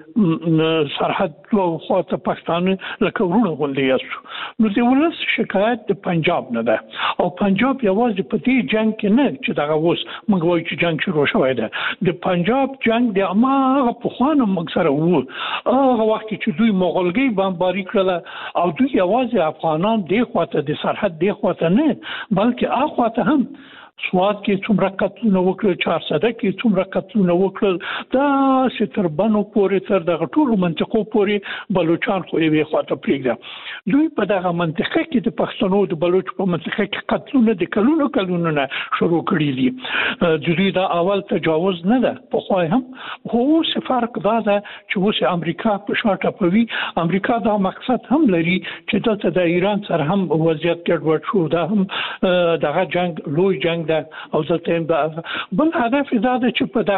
د سرحد او خواته پاکستان لکه ورونه غونډي یاستو نو د ولس شکایت د پنجاب نه ده او پنجاب یوازې په دې جنگ کې نه چې دغه اوس موږ وایو چې جنگ شروع شوی ده د پنجاب جنگ د اماغه په خوانه موږ سره وو هغه وخت چې دوی مغولګي بمباري کړل او دوی یوازې افغانان د خواته د سرحد دی خواته نه بلکې اخواته هم سواد کې څومره قتلونه وکړل 400 کې څومره قتلونه وکړل دا ستربنو پورې تر دغه ټول منطقو پورې بلوچستان خو یې خواته پریږده دوی په دغه منطقه کې د پښتنو د بلوچ په منطقه کې قتلونه د کلونو نه شروع کړي دي دوی دا اول تجاوز نه ده په خو هم هو فرق دا ده چې اوس امریکا په شاته پوي امریکا دا مقصد هم لري چې دلته د ایران سره هم وضعیت ګډوډ شو دا هم دغه جنگ لوی جنگ او دلته بل هدف دا ده چې په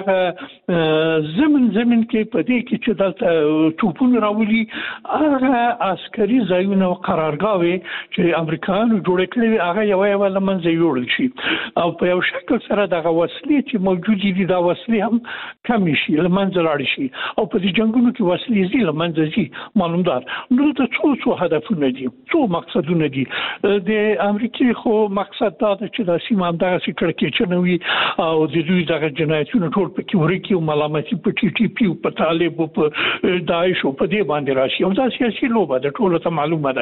دغه زمن کې په دې کې چې دلته توپونه راولي هغه عسکري ځایونه او قرارګاوي چې امریکایانو جوړ کړی هغه یو لمنځه یوړل شي او په یو شکل سره دغه وسلې چې موجود دي دا وسلې هم کم شي لمنځه لاړ شي او په دې جنگونو کې وسلې زی لمنځه شي معلومدار نو ته څو هدفونه دي څو مقصدونه دي د امریکای خو مقصد دا ده چې د سیمه همدغه کړکې چنوي او د دوی دغه جنایتونو ټول په کې ورکی او ملامتي په ټي ټي پی په طالب او په داعش او په دې باندې راشي او دا سیاسي لوبه ده ټول ته معلومه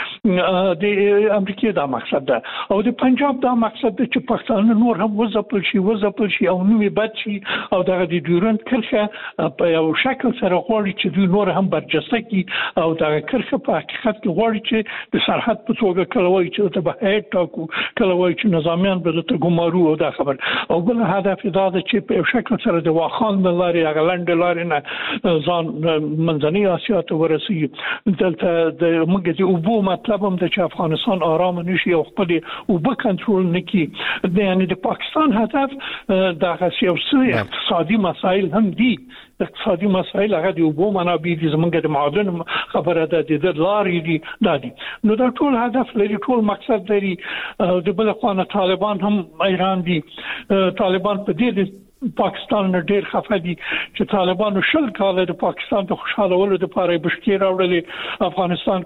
ده د امریکای دا مقصد ده او د پنجاب دا مقصد ده چې پښتانه نور هم وځپل شي او نو بد شي او دغه د ډیورنت کرښه په یو شکل سره غواړي چې دوی نور هم برجسته کی او دغه کرښه په حقیقت کې غواړي چې د سرحد په توګه کلوي چې ته به هټ ټاکو کلوي چې نظامیان به ته ګمارو او دا خبر او بل هدف دا ده چې په شکل سره د واخان د لارې هغه لنډ لارې نه ځان منځنۍ اسیا ته ورسي دلته د موږ د اوبو مطلب هم د چې افغانستان آرام نشي او خپل اوبه کنټرول نکړي یعنی د پاکستان هدف د سیاسي اقتصادي مسایل هم دي اقتصادي مسایل هغه د اوبو منابع دي زمونږ د معادن خبره ده د لارې دي دادي نو دا ټول هدف لري ټول مقصد لري د بل خواته طالبان هم ایران دي طالبان په دې پاکستان نه ډیر خفه دي چې طالبانو شل کال د پاکستان د خوشالولو لپاره بشکې راوړل افغانستان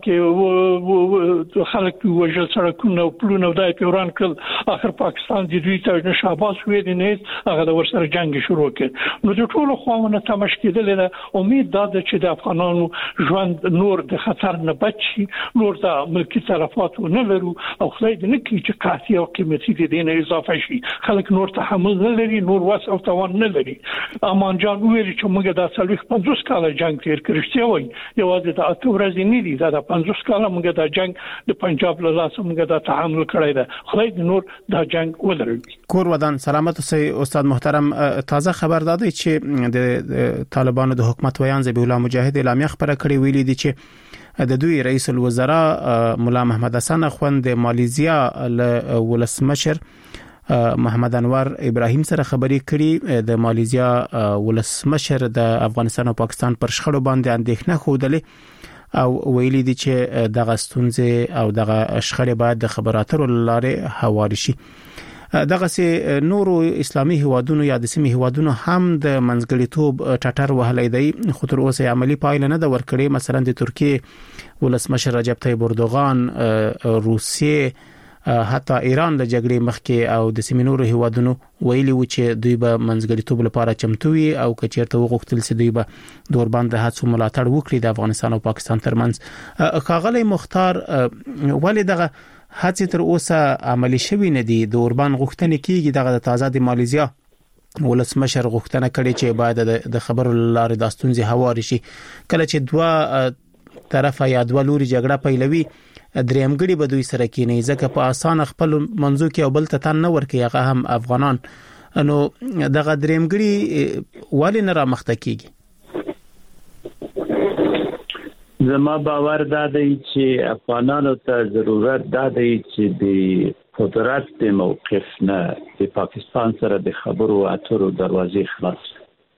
کې خلک وژل سړکونه او پلونه دای پیوران کړل اخر پاکستان د دوی ته نشاباس وې نه هغه د ورسره جنگ شروع کړ نو د ټولو خواونه تمش کېدل له امید دا چې د افغانانو ژوند نور د خطر نه بچي نور د ملکی طرفات نه لرو او خدای دې نه کړي چې قاطع او قیمتي دې نه اضافه شي خلک نور تحمل نه لري نور وس او توان نه لري امان جان ویل چې موږ د 50 کال جنگ تیر کړی وای یوازې د 8 ورځې نه دي دا 50 کال موږ د جنگ د پنجاب له لاسه موږ د تحمل کړی ده خدای دې نور د جنگ ولري کور ودان سلامت اوسئ استاد محترم تازه خبر دادی چې د طالبانو د حکومت ویان ذبیح الله مجاهد اعلامیه خبره کړې ویلي دي چې د دوی رئیس الوزرا مولا محمد حسن اخوند د مالیزیا له ولسمشر محمد انور ابراهیم سره خبرې کړې د مالیزیا ولسمشر د افغانستان او پاکستان پر شخړو باندې اندېښنه خوده او ویلي دي چې دغه ستونزې او دغه شخړې باید د خبراتو لاره هواري شي دغه سي نورو اسلامي هوادونو یا د سیمې هوادونو هم د منځګړیتوب ټټر وهلې دی خو تر اوسه عملی پایله نه دا ورکړي مثلا د ترکیه ولسمشر رجب طیب اردوغان روسیه حتی ایران د جګړې مخکې او د سیمینورو هیوادونو ویلي و چې دوی به منځګړیتوب لپاره چمتو وي او کچېرته وغوښتل سي دوی به دوربند هڅو ملاتړ وکړي د افغانستان او پاکستان ترمنځ کاغلی مختار ولې دغه هڅې تر اوسه عملي شوي نه دي دوربند غوښتنې کیږي دغه تازه د مالیزیا ولسمشر غوښتنه کړې چې باید د خبرو لارې د ستونزې هواري شي کله چې دوه طرفه یا دوه لوري جګړه پیلوي درېمګړي به دوی سره کېنی ځکه په اسانه خپل منځو کې او بل ته نه ورکي هغه هم افغانان نو دغه درېمګړي والی نه را مخته کیږي زما باور دا دی چې افغانانو ته ضرورت دا دی چې د قدرت د موقف نه د پاکستان سره د خبرو اترو دروازې خلاص.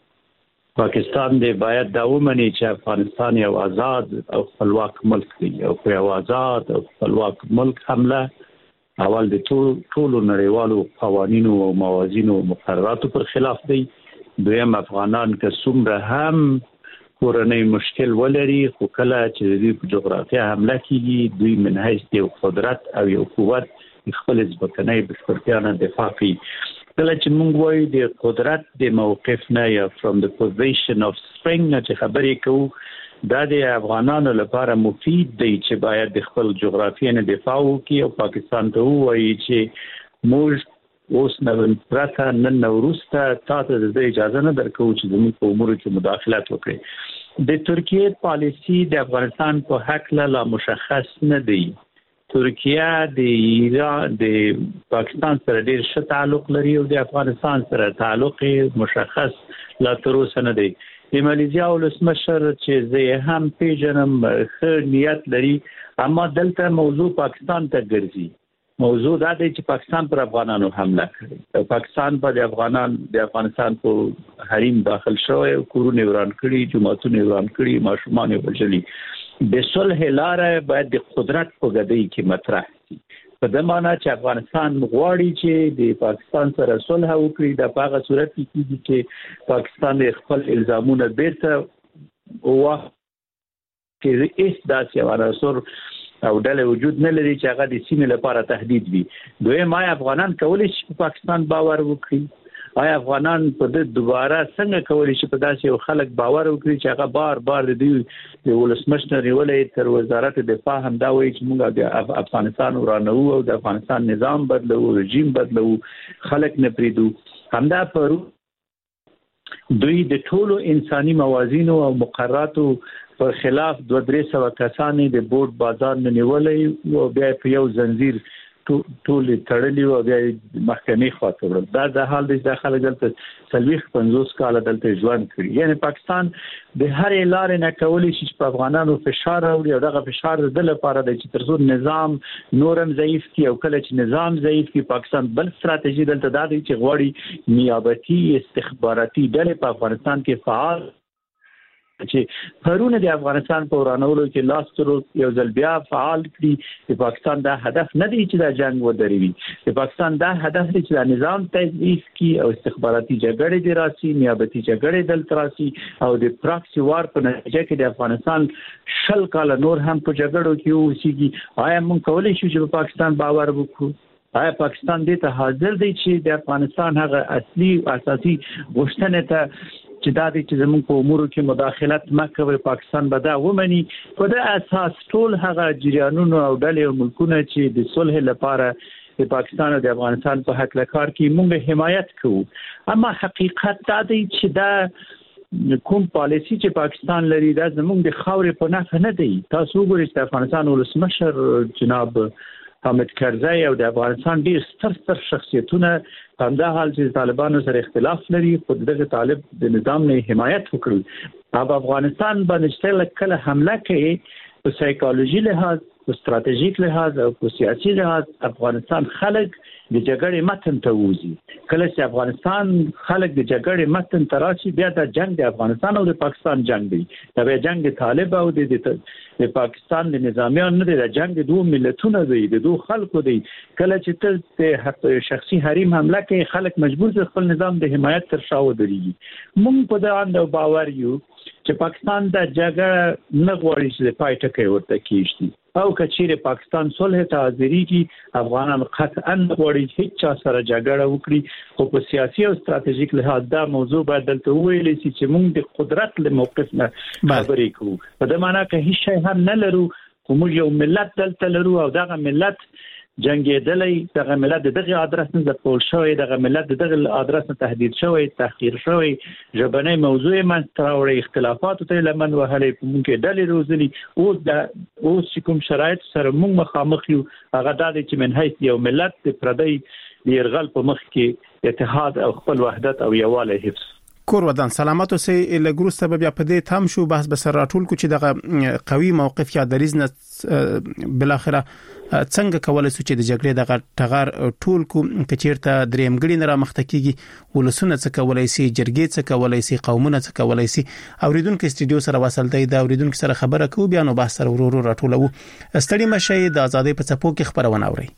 پاکستان دی باید دا ومني چې افغانستان یو آزاد او خپلواک ملک دی او په یو آزاد او خپلواک ملک حمله اول د ټولو نړیوالو قوانینو او موازینو او مقرراتو پر خلاف دی. دویم افغانان که څومره هم کورنۍ مشکل ولري خو کله چې دوی په جغرافیه حمله کیږي دوی من حیث یو قدرت او یو قوت خپل ځمکنۍ بشپړتیا نه دفاع کوي. کله چې موږ وایو د قدرت د موقف نه یا from the position of strength نه چې خبرې کوو دا د افغانانو لپاره مفید دی چې باید د خپل جغرافیه نه دفاع وکړي او پاکستان ته وایي چې موږ اوس نو پرته نن وروسته تاسو د اجازه نه درکو چې زموږ په امور کې مداخلت وکړي. د ترکیه پالیسی د افغانستان په حق لا مشخص نه دی. ترکیه د ایران د پاکستان سره ډیر ښه تعلق لري او د افغانستان سره تعلق مشخص لا تر اوسه نه دی. د مالیزیا ولسمشر چې زه هم پیژنم ښه نیت لري اما دلته موضوع پاکستان ته ګرځي. موضوع دا دی چې پاکستان پر افغانانو حمله کړې. پاکستان په د افغانستان په حریم داخل شوی او کورونه وران کړي، جماعتونه وران کړي، ماشومان وژلي. د صلح لاره باید د قدرت په ګدۍ کې مطرح شي. په دې معنی چې افغانستان غواړي چې د پاکستان سره صلح وکړي د هغه صورت کې چې پاکستان خپل الزامونه بیرته واه کې هیڅ داسې عناصر او ډله وجود نه لري چې هغه د سیمې لپاره تهدید وي. دویم افغانان کولی شي په پاکستان باور وکړي؟ آیا افغانان په دې دوباره څنګه کولی شي په داسې یو خلک باور وکړي چې هغه بار د دوی ولسمشر ولې تر وزارت دفاع هم دا وایي چې موږ د افغانستان ورانو او د افغانستان نظام بدلو، رژیم بدلو، خلک نه پریدو. همدا پرو دوی د ټولو انساني موازینو او مقرراتو په خلاف 200 کسانې د بورډ بازار نه نیولې او بیا په یو زنجیر ټول تړلي او بیا محکمې خواته ورل. دا د حال د داخله دلته 50 کال دلته ژوند کړی. یعنی پاکستان د هر لارې نه کولی شي په افغانانو فشار راوړي او دغه فشار د لپاره د چې ترڅو نظام نورم ضعیف کی او کله چې نظام ضعیف کی پاکستان بل ستراتیژي دلته دا دی چې غواړي نیابتي استخباراتي ډلې په افغانستان کې فعال چې پرونه د افغانستان په ورانولو کې لاس تر یو ځل بیا فعال کړي. د پاکستان دا هدف نه دی چې دا جنگ ودروي. د پاکستان دا هدف دی چې دا نظام تضعیف کی او استخباراتي جګړې دی راسي، نیابتي جګړې دلته راسي او د پراکسی وار په نتیجه کې د افغانستان 20 کال نور هم په جګړو کې اوسېږي. آیا موږ کولی شو چې په پاکستان باور وکړو؟ آیا پاکستان دې ته حاضر دی چې د افغانستان هغه اصلي اساسي غوښتنه ته چې دا دي چې زموږ په امورو کې مداخلت مکوي پاکستان به دا ومني؟ په دې اساس ټول هغه جریانونه او ډلې او ملکونه چې د صلح لپاره د پاکستان او د افغانستان په حق لکار کې موږ حمایت کوو. اما حقیقت دا دی چې دا کوم پالیسی چې پاکستان لري دا زموږ د خاورې په نفع نه دی. تاسو وګورئ چې افغانستان ولسمشر جناب حامد کرزی او د افغانستان ډیر ستر شخصیتونه همدا حال چې طالبانو سره اختلاف لري خو دغه طالب د نظام نه حمایت وکړي. اب افغانستان باندې کله حمله کوي په سایکولوژي لحاظ، په ستراتیژیک لحاظ او په سیاسي لحاظ افغانستان خلک د جګړې متن ته وځي. کله چې افغانستان خلک د جګړې متن ته راشي بیا د جنگ د افغانستان او د پاکستان جنگ دی. دا به جنگ د طالب او د پاکستان د نظامیان نه دی، د جنگ د دوه ملتونو دی، د دوه خلکو دی. کله چې ته شخصي حریم حمله کوي خلک مجبور دي خپل نظام د حمایت تر شا ودرېږي. موږ په دا اند باور یو چې پاکستان د جګړه نه غواړي چې د پای ټکی ورته کیږي او کچېره پاکستان صلح ته حاضرېږي. افغانان قطعا غواړي هیڅ چا سره جګړه وکړي خو په سیاسي او ستراتیژیک لحاظ دا موضوع باید دلته وویل شي چې موږ د قدرت له موقف نه خبرې کوو. په دې معنی کې هیڅ شی هم نه لرو خو موږ یو ملت دلته لرو او دغه ملت جنگیدلی، دغه ملت دغه آدرس نه ځپول شوی، دغه ملت دغه آدرس نه تهدید شوی، تحقیر شوی، ژبنی موضوع منځ راوړي، اختلافات ته لمن وهلې په موږ کې ډلې روزلي. اوس چې کوم شرایط سره موږ مخامخ یو هغه دا دی چې من حیث یو ملت د پردی د یرغل په مخ کې اتحاد او خپل وحدت او یووالی حفظ. کور ودان سلامت اوسئ. لګرو سبب یا په دې تام شو بحث بسر راټول کو چې دغه قوي موقف یا دریز نه بل اخره څنګه کولای شو چې د جګړې دغه ټغر ټول کو کچیرته درېمګړي نه را مخته کیږي ولسونه څه کولای شي جرګې څه کولای شي قومونه څه کولای شي. اوریدونکو استډیو سره وصل دی دا اوریدونکو سره خبره کوو بیا نو بحث سره ورو راټولو. استړي مشه د ازادۍ په څپو کې خبرونه اوري.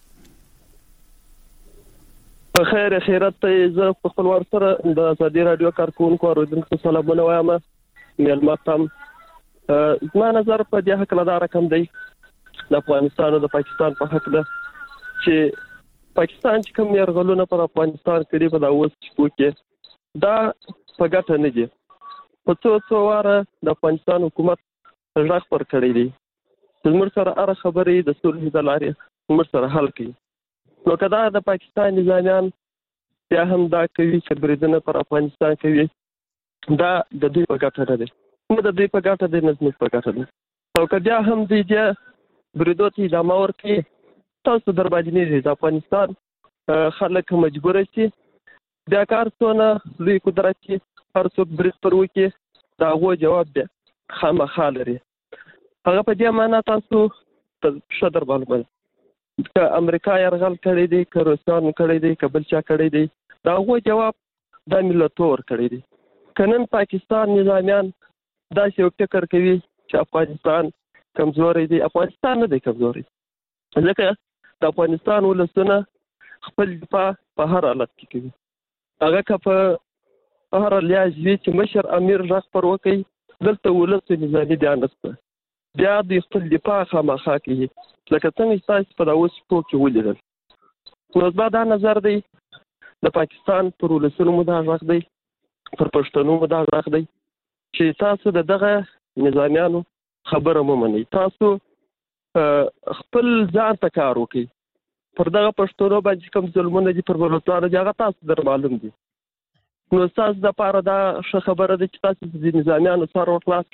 په خیر خیرت ته زه په خپل ور سره د ازادي رادیو کارکونکو اوریدونکو سلامونه وایم. ملمتم زما نظر په دې حق لدار کم دی د افغانستان او د پاکستان په حق ده چې پاکستان چې کوم يرغلونه پر افغانستان کړي په داوس کې دا په ګټه نه دي. په څو واره د افغانستان حکومت ځخ پر کړی دی چې موږ سره هر خبرې د صلح د لارې موږ سره حل کړي. نو کدا د پاکستان نظامیان بیا هم دا کوي چې بریدونه پر افغانستان کوي دا د دوی په ګټه نه دي. موږ د دوی په ګټه دي نه زموږ په ګټه دي. او کدا هم دې بریدو ته ادامه ورکړي تاسو در باندې نه د افغانستان خلک مجبور شي بیا کار څونه لوی قدرت کې هر څوک برید پر وکي دا غو جواب دی خامخا لري. هغه په دې معنی تاسو ته شدر باندې که امریکا يرغل کړی دی که روسان کړی دی که بل چا کړی دی دا غو جواب د ملتور کړی دی. کنن پاکستان نظامیان دا یو فکر کوي چې افغانستان کمزوري دی. افغانستان نه دی کمزوري ځکه د افغانستان ولسونه خپل دفاع په هر حالت کې کوي. هغه که په هر لیاز وی چې مشر امیر ځخ پر وکي دلته ولس نظامي دی انسته بیا د خپل دفاع خامخا کوي لکه څنګه تاسو په داوس کې ولیدل. نو زما دا نظر دی د پاکستان پر ولسونو مداغ دی پر پښتنو مداغ دی چې تاسو دغه نظامیانو خبره مو منئ. تاسو خپل ځان ته کار وکړئ. پر دغه پښتنو باندې کوم ظلمونه دي پر بلوچستان دي هغه تاسو در معلوم دي. نو تاسو د پاره دا ښه خبره ده چې تاسو د نظامیانو سره ورخلاص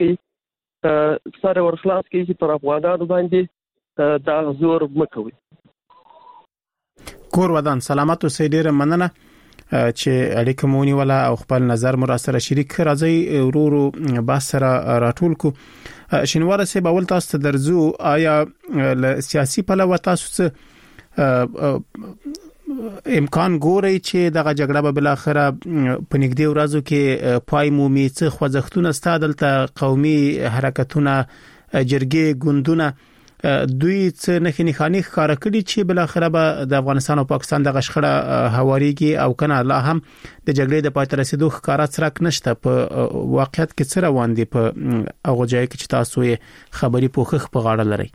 کړئ چې پر افغانانو باندې دا زور مکوي. کور ودان سلامت اوسئ. ډیره مننه چې اړیکه مونی ولا او خپل نظر مو را سره شریک راځي ورورو بحث سره راټول کو. شینوار سه باول تاسو ته درځو آیا ل سیاسي پلوه تاسو څه امکان ګوري چې دغه جګړه به بل اخره په نږدې ورځو کې پای مومي څه خوځښتونه ستادل ته قومي حرکتونه جرګې ګوندونه دوی څه نه خني ښکارا کړي چې بل اخره به د افغانستان او پاکستان د غشخړه هواريږي او کنه لا هم د جګړې د پاتې رسیدو ښکارا څرک نشته. په واقعیت کې څه روان دي په هغه ځای کې چې تاسو یې خبري پوښښ په غاړه لري.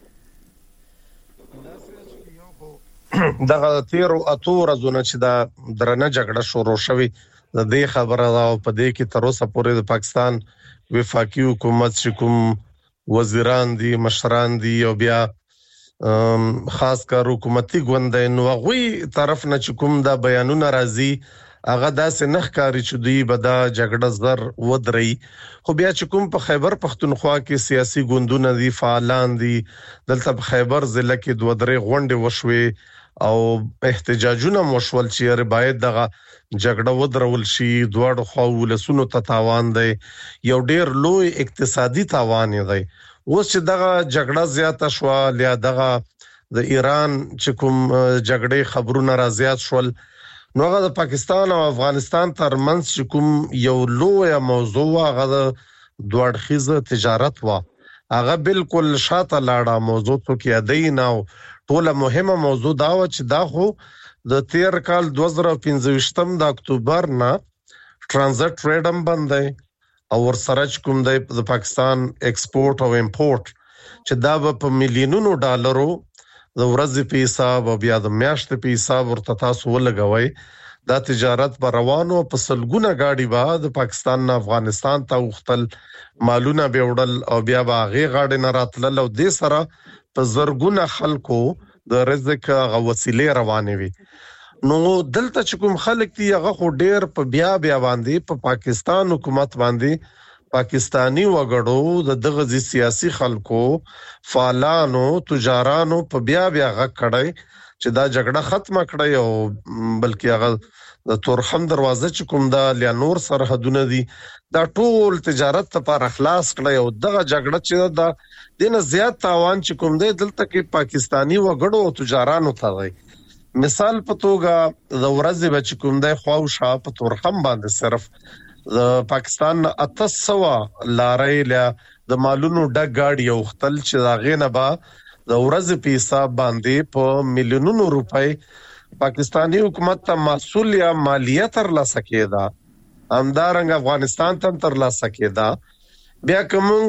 دغه تیرو اتور زونه چې دا درنه جګړه شروع شوه د دې خبره دا په دې کې تر اوسه پورې د پاکستان وفاقي حکومت چې کوم وزیران دي مشران دي او بیا خاص کار حکومتي ګوندې نو غوي طرف نه چې کوم دا بیانونه راځي هغه داسې نخکاری چې دوی به دا جګړه زر ودري. خو بیا چې کوم په خیبر پختونخوا کې سیاسي ګوندونه دي فعالان دي دلته په خیبر ضلع کې دوه درې غونډې وشوي او احتجاجونه مشول چې باید دغه جګړه ودرول شي. دواړو خواو ولسونو ته تاوان دی یو ډیر لوی اقتصادي تاوان دی. اوس چې دغه جګړه زیاته شو لیا دغه د ایران چې کوم جګړې خبرونه را زیات شول نو هغه د پاکستان او افغانستان ترمنځ چې کوم یو لوی موضوع هغه د دوړخیزه تجارت وا هغه بالکل شاته لاړه موضوع ته کې ادي نه ټوله مهمه موضوع دا و چې دا خو د تیر کال 2015 د اکتوبر نه ترانزیت ټریډ هم باندې او ورسره کوم د پاکستان ایکسپورت او امپورت چې دا په میلیونونو ډالرو د ورځې په حساب او بیا د میاشتې په حساب ورته تاسو ولګوي. دا تجارت په روانو په سلګونه گاډي به د پاکستان نه افغانستان ته وختل مالونه به وړل او بیا به غي غاډي نه راتلل او د سره په زرګونه خلکو د رزق غو وسیلې روانې وي. نو دلته چې کوم خلک دي هغه خو ډیر په بیا باندې په پاکستان حکومت باندې پاکستانی وګړو دغه سیاسي خلکو فعالانو تجارانو په بیا غږ کړی چې دا جګړه ختمه کړي او بلکې هغه د تورخم دروازه چې کوم دا لیانور سرحدونه دي دا ټول تجارت لپاره خلاص کړي او دغه جګړه چې دا دینه زیات تاوان چې کوم دی دلته کې پاکستانی وګړو او تجارانو ته دی. مثال په توګه د ورځې بچ کوم دی خواوشا په تورخم باندې صرف د پاکستان 800 لارې له د مالونو ډک گاډي او خپل چې دا غینه با د ورځې په حساب باندې په میلیونونو روپۍ پاکستانی حکومت ته مسؤل یا مالیه ترلاسه کېده همدارنګ افغانستان ته ترلاسه کېده. بیا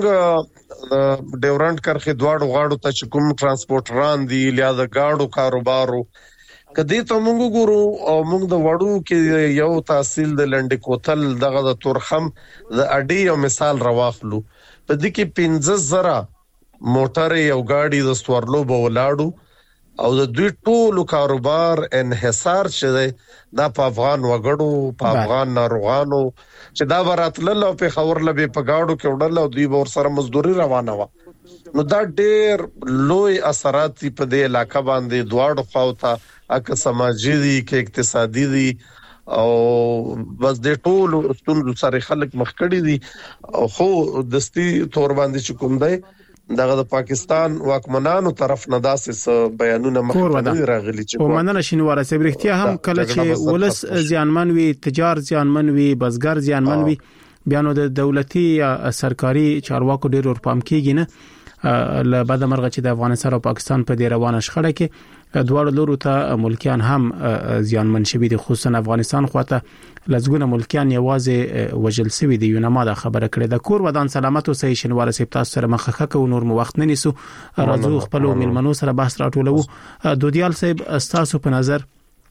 کومنګ ډیورنټ کرخه دواړو غاړو ته چې کوم ترانسپورټران دي یا د گاډو کاروبارو کدی ته موږ ګورو او موږ د وړو کې یو تحصیل د لنډ کوتل دغه د تورخم د اډي یو مثال راواخلو په دې کې 15,000 موټر یو گاډي د ستورلو بولاړو او د دوی ټولو کاروبار انحصار چې دا په افغان وګړو په افغان ناروغانو چې دا براتل او په خبر لبه په گاډو کې وړل او دوی ور سره مزدوري روانه و. نو دا ډېر لوی اثرات په دې علاقې باندې دواړو خواته اکه سماجی دي کې اقتصادي دي او بس د ټولو ستونزو سره خلک مخ کړي دي خو دستي تور باندې چې کوم دی دغه د پاکستان واکمنانو طرف نه داسې بیانونه مخکې راغلي چې ومننه شینواره صاحب رښتیا هم کله چې ولس زیانمن وي تجار زیانمن وي بزګر زیانمن وي بیانو د دولتي یا سرکاري چارواکو ډېر ورپام کیږي نه له بعد مرغه چې د افغانستان او پاکستان په دې روانه شخړه کې دواړو لورو ته ملکیان هم زیانمن شوي دي خصوصا افغانستان خواته لزګونه ملکیان یوازې وجل سوي دي. یو نه ما دا خبره کړې د کور ودان سلامت او صحیح شنواره سپ تاسو سره مخه کو نور مو وخت نه نیسو راځو خپل ملمنو سره بحث راټولو. دودیال صاحب تاسو په نظر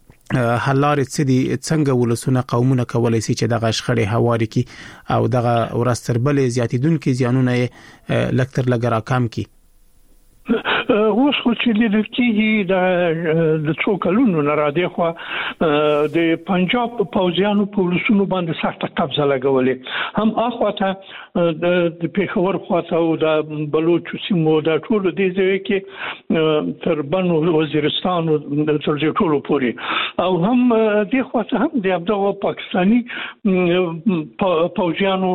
حل لارې څه دي څنګه ولسونه قومونه کولای شي چې دغه شخړې هواري کی او دغه ورستربلې زیاتیدونکو زیانونه لکتر لګرا کم کی؟ اوس خو چې لیدل کېږي د څو کلونو نه را دی خو د پنجاب پوځیانو په ولسونو باندې سخته قبضه لګولې هم اخواته د پیښور خواته او د بلوچ سیمو د ټولو د ځای کې تر بنو وزیرستان او تر ټولو پوري او هم د خواته هم د دغه پاکستانی پوځیانو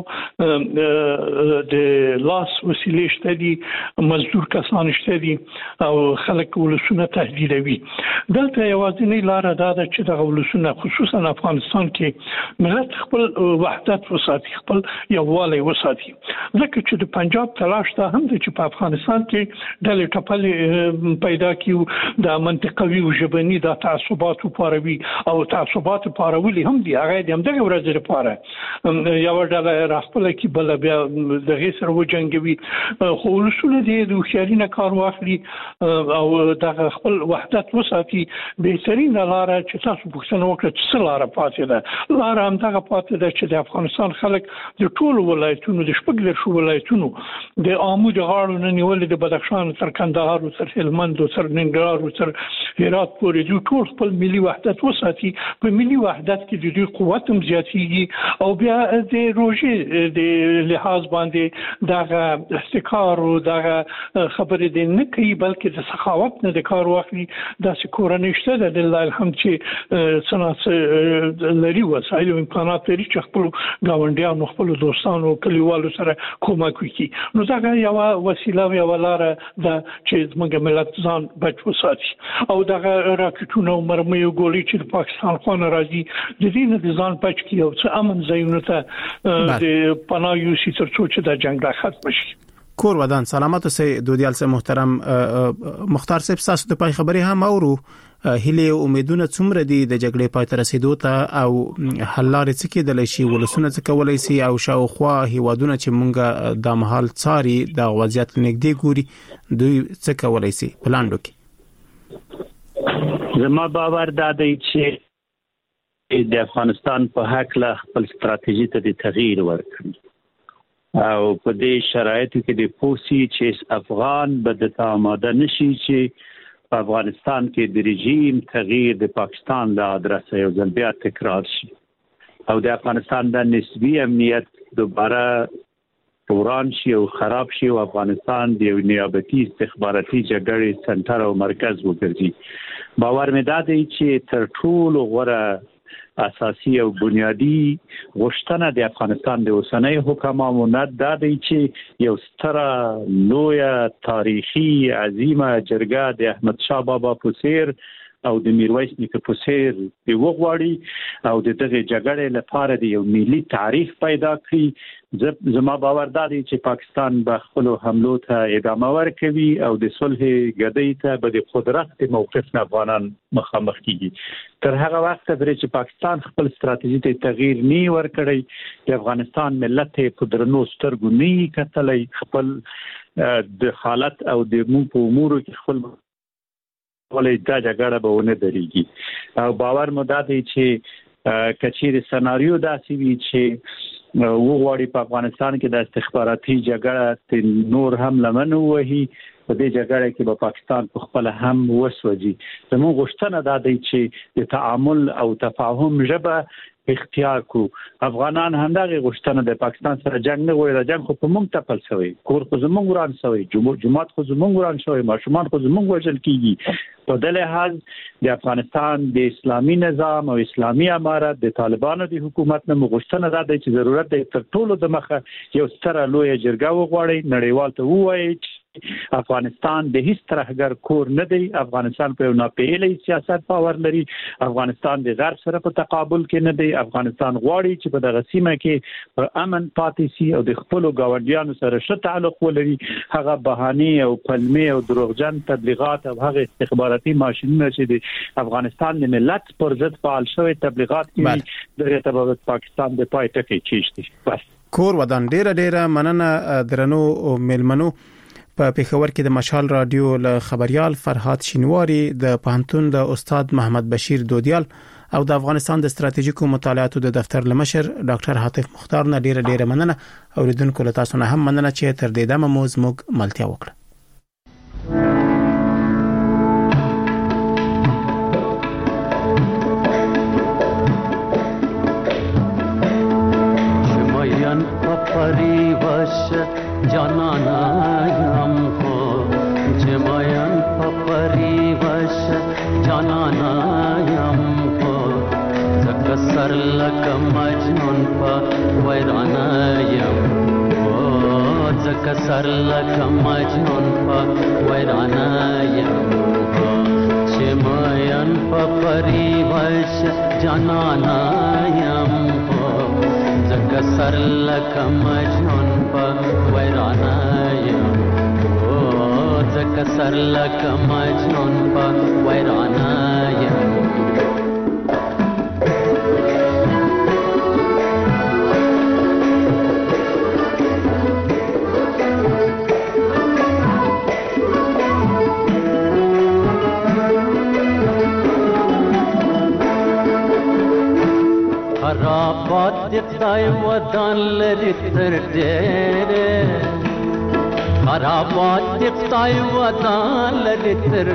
د لاس وسیلې شته دي مزدور کسان شته دي او خلک ولسونه تهدیدوي. دلته یوازینی لار دا ده چې د ولسونه خصوصا افغانستان کې ملت خپل وحدت وساتي خپل یووالی وساتي ځکه چې د پنجاب تلاش ته هم د چې په افغانستان کې د ټپل پیدا کیو د منطقوي او ژبني د تعصبات پاروي او تعصبات پارولي هم دی هغه د همدغه ورځې لپاره یو ډول راخپل کې بل بیا د غیر وجنګوي خو ولسونه د خیارینه کار واخلي او د خپل وحدت وساتي. بهترین لار چې تاسو پوښتنه وکړه چې څه لار پاتې ده لار هم دغه پاتې ده چې د افغانستان خلک د ټولو ولایتونو د شپږ ولایتونو د آمو د غاړو نه نیولې د بدخشان تر کندهار او تر هلمند او تر ننګرهار او تر هرات پورې د ټول خپل ملي وحدت وساتي. په ملي وحدت کې د دوی قوت هم زیاتېږي او بیا د روزي د لحاظ باندې دغه احتکار او دغه خبرې د نه کوي بلکې د سخاوت نه د کار واخلي. دا سکورنه شته د الله الحمد چې صنعت لري وسایل او امکانات لري چې خپل گاونډیانو خپل دوستانو کلیوالو سره کومک وکړي. نو دا یو وسیله یو لار ده چې موږ ملت ځان بچ وساتي او دا راکټونه او مرمۍ ګولې چې د پاکستان خو نه راځي د دې نه ځان بچ کړي او څه امن ځایونه ته د پناه یوسي تر څو چې د جنگ ختم شي. کور ودان سلامت سي دودیال سي محترم مختار صاحب تاسو د پای خبري هم اورو هلي امیدونه څومره دي د جګړې پای ته رسیدو ته او حل لارې څه کېدلی شي ولسونه څه کولای شي او شاوخوا هیوادونه چې مونږه د محل څاري د وضعیت نږدې ګوري دوی څه کولای شي پلاندو کې؟ زما باور دا دی چې د افغانستان په حق له خپل ستراتیژي ته د تغییر ورکړي او په دې شرایطو کې د پوسی چې افغان به د آماده نشي چې په افغانستان کې د رژیم تغییر د پاکستان له ادرسه یو ځل بیا تکرار شي او د افغانستان د نسبی امنیت دوباره وران شي او خراب شي او افغانستان د یو نیابتي استخباراتي جګړې سنټر او مرکز وګرځي. باور مې دا دی چې تر ټولو غوره اساسي او بنیادی غوښتنه د افغانستان د اوسنۍ حکومت نه دا دی چې یو ستره لویه تاریخي عظیمه جرګه د احمد شاه بابا په څیر او د میرویس نیکه په څیر دی وغواړي او د دغه جګړې لپاره د یو ملي تاریخ پیدا کړي. زما باور دا دی چې پاکستان به خپل حملو ته ادامه ورکوي او د صلح غدۍ ته به د قدرت د موقف نه افغانان مخامخ کیږي. تر هغه وخت پورې چې پاکستان خپل ستراتیژي ته تغییر نه ورکړي د افغانستان ملت په درنو سترګو نه کتلای خپل د حالت او د موږ په امورو کې خپل ولې دا جګړه به ونه درېږي او باور مو دا دی چې کچېر سناریو داسې وي چې وغواړي په افغانستان کې د استخباراتي جګړه نور هم لمن وهي په دې جګړه کې به پاکستان په خپل هم وسوځي. زموږ غوښتنه دا دی چې د تعامل او تفاهم ژبه اختیار کو. افغانان همدغه غوښتنه د پاکستان سره جنگ نه غواړي، جنگ خو په موږ تپل شوی، کور خو زموږ وران شوی، جماعت خو زموږ وران شوی، ماشومان خو زموږ وژل کیږي. په دې لحاظ د افغانستان د اسلامي نظام او اسلامي امارت د طالبانو د حکومت نه غوښتنه ده چې ضرورت دی تر ټولو د مخه یو ستره لویه جرګه وغواړي، نړیوال ته ووایي افغانستان د هیڅ ترهګر کور نه دی، افغانستان په یو ناپېیلی سیاست باور لري، افغانستان د غرب سره په تقابل کې نه دی، افغانستان غواړي چې په دغه سیمه کې په امن پاتې شي او د خپل ګاونډیانو سره ښه تعلق ولري. هغه بهاني او پلمې او دروغجن تبلیغات او هغه استخباراتي ماشینونه چې د افغانستان د ملت پر ضد فعال شوی تبلیغات کوي دغه ته پاکستان د پای ټکی کیږي. بس کور ودان ډیره مننه درنو ملمنو. په پیښور کې د مشال رادیو له خبريال فرهاد شینواری، د پوهنتون د استاد محمد بشیر دودیال او د افغانستان د ستراتیژیکو مطالعاتو د دفتر لمشر ډاکټر حاتف مختار نه ډیره مننه. اوریدونکو له تاسو نه هم مننه چې تر دې دمه مو زموږ ملتیا وکړه. جانانایم هو جمایم پپری وش جانانایم هو زک سر لک مجنون پا ویرانایم هو زک سر لک مجنون پا ویرانایم هو جمایم پپری وش جانانایم هو زک سر لک مجنون پا ویرانایم او زک سر لک مجنون پا ویرانایم. خرابات دقای ودان لري تر ډېره، خرابات دقای ودان لري تر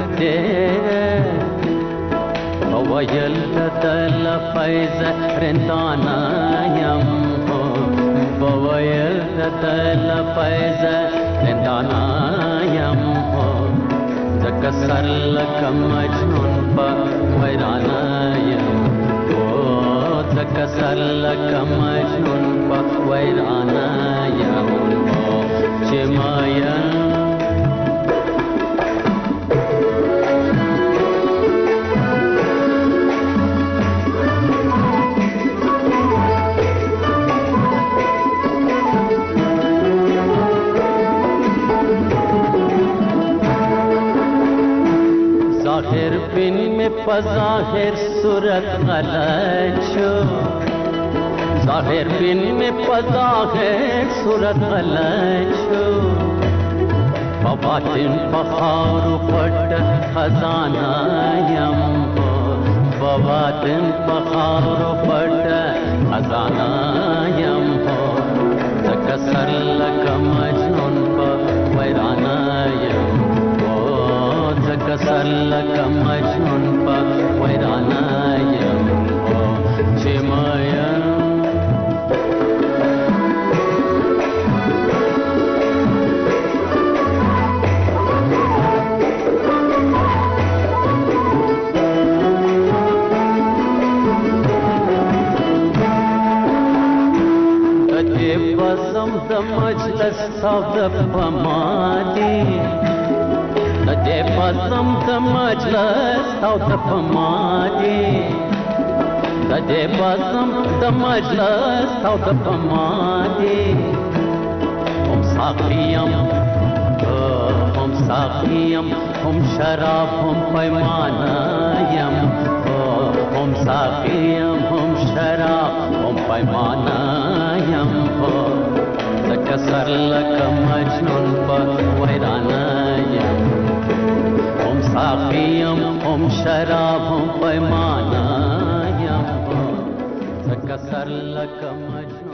ډېره، وویل دل فیض رندانا یم هو وویل دل فیض رندانا یم هو زک سر لک مجنون پا ویرانا یم زک سر لک مجنون پا ویرانا یم چه ماین ظاهر بن میں پظاہر صورت غلط شو، ظاہر بن میں پظاہر صورت غلط شو، بباطن پخار پٹ خزانہ یم ہو، بباطن پخار پٹ خزانہ یم ہو زک سر لک مجنون پا ویرانہ یم زک سر لک مجنون پا ویرانہ یم چه مایم بسم د مجلس او د پمادي د بسم د مجلس او د پمادي د بسم د مجلس او د پمادي هم ساقیم هم شراب هم پیمانه یم هم ساقیم هم شراب هم پیمانه یم لکه سر لکه مجنون په ویرانه یم هم ساقیم هم شراب هم پیمانه یم لکه سر لکه مجنون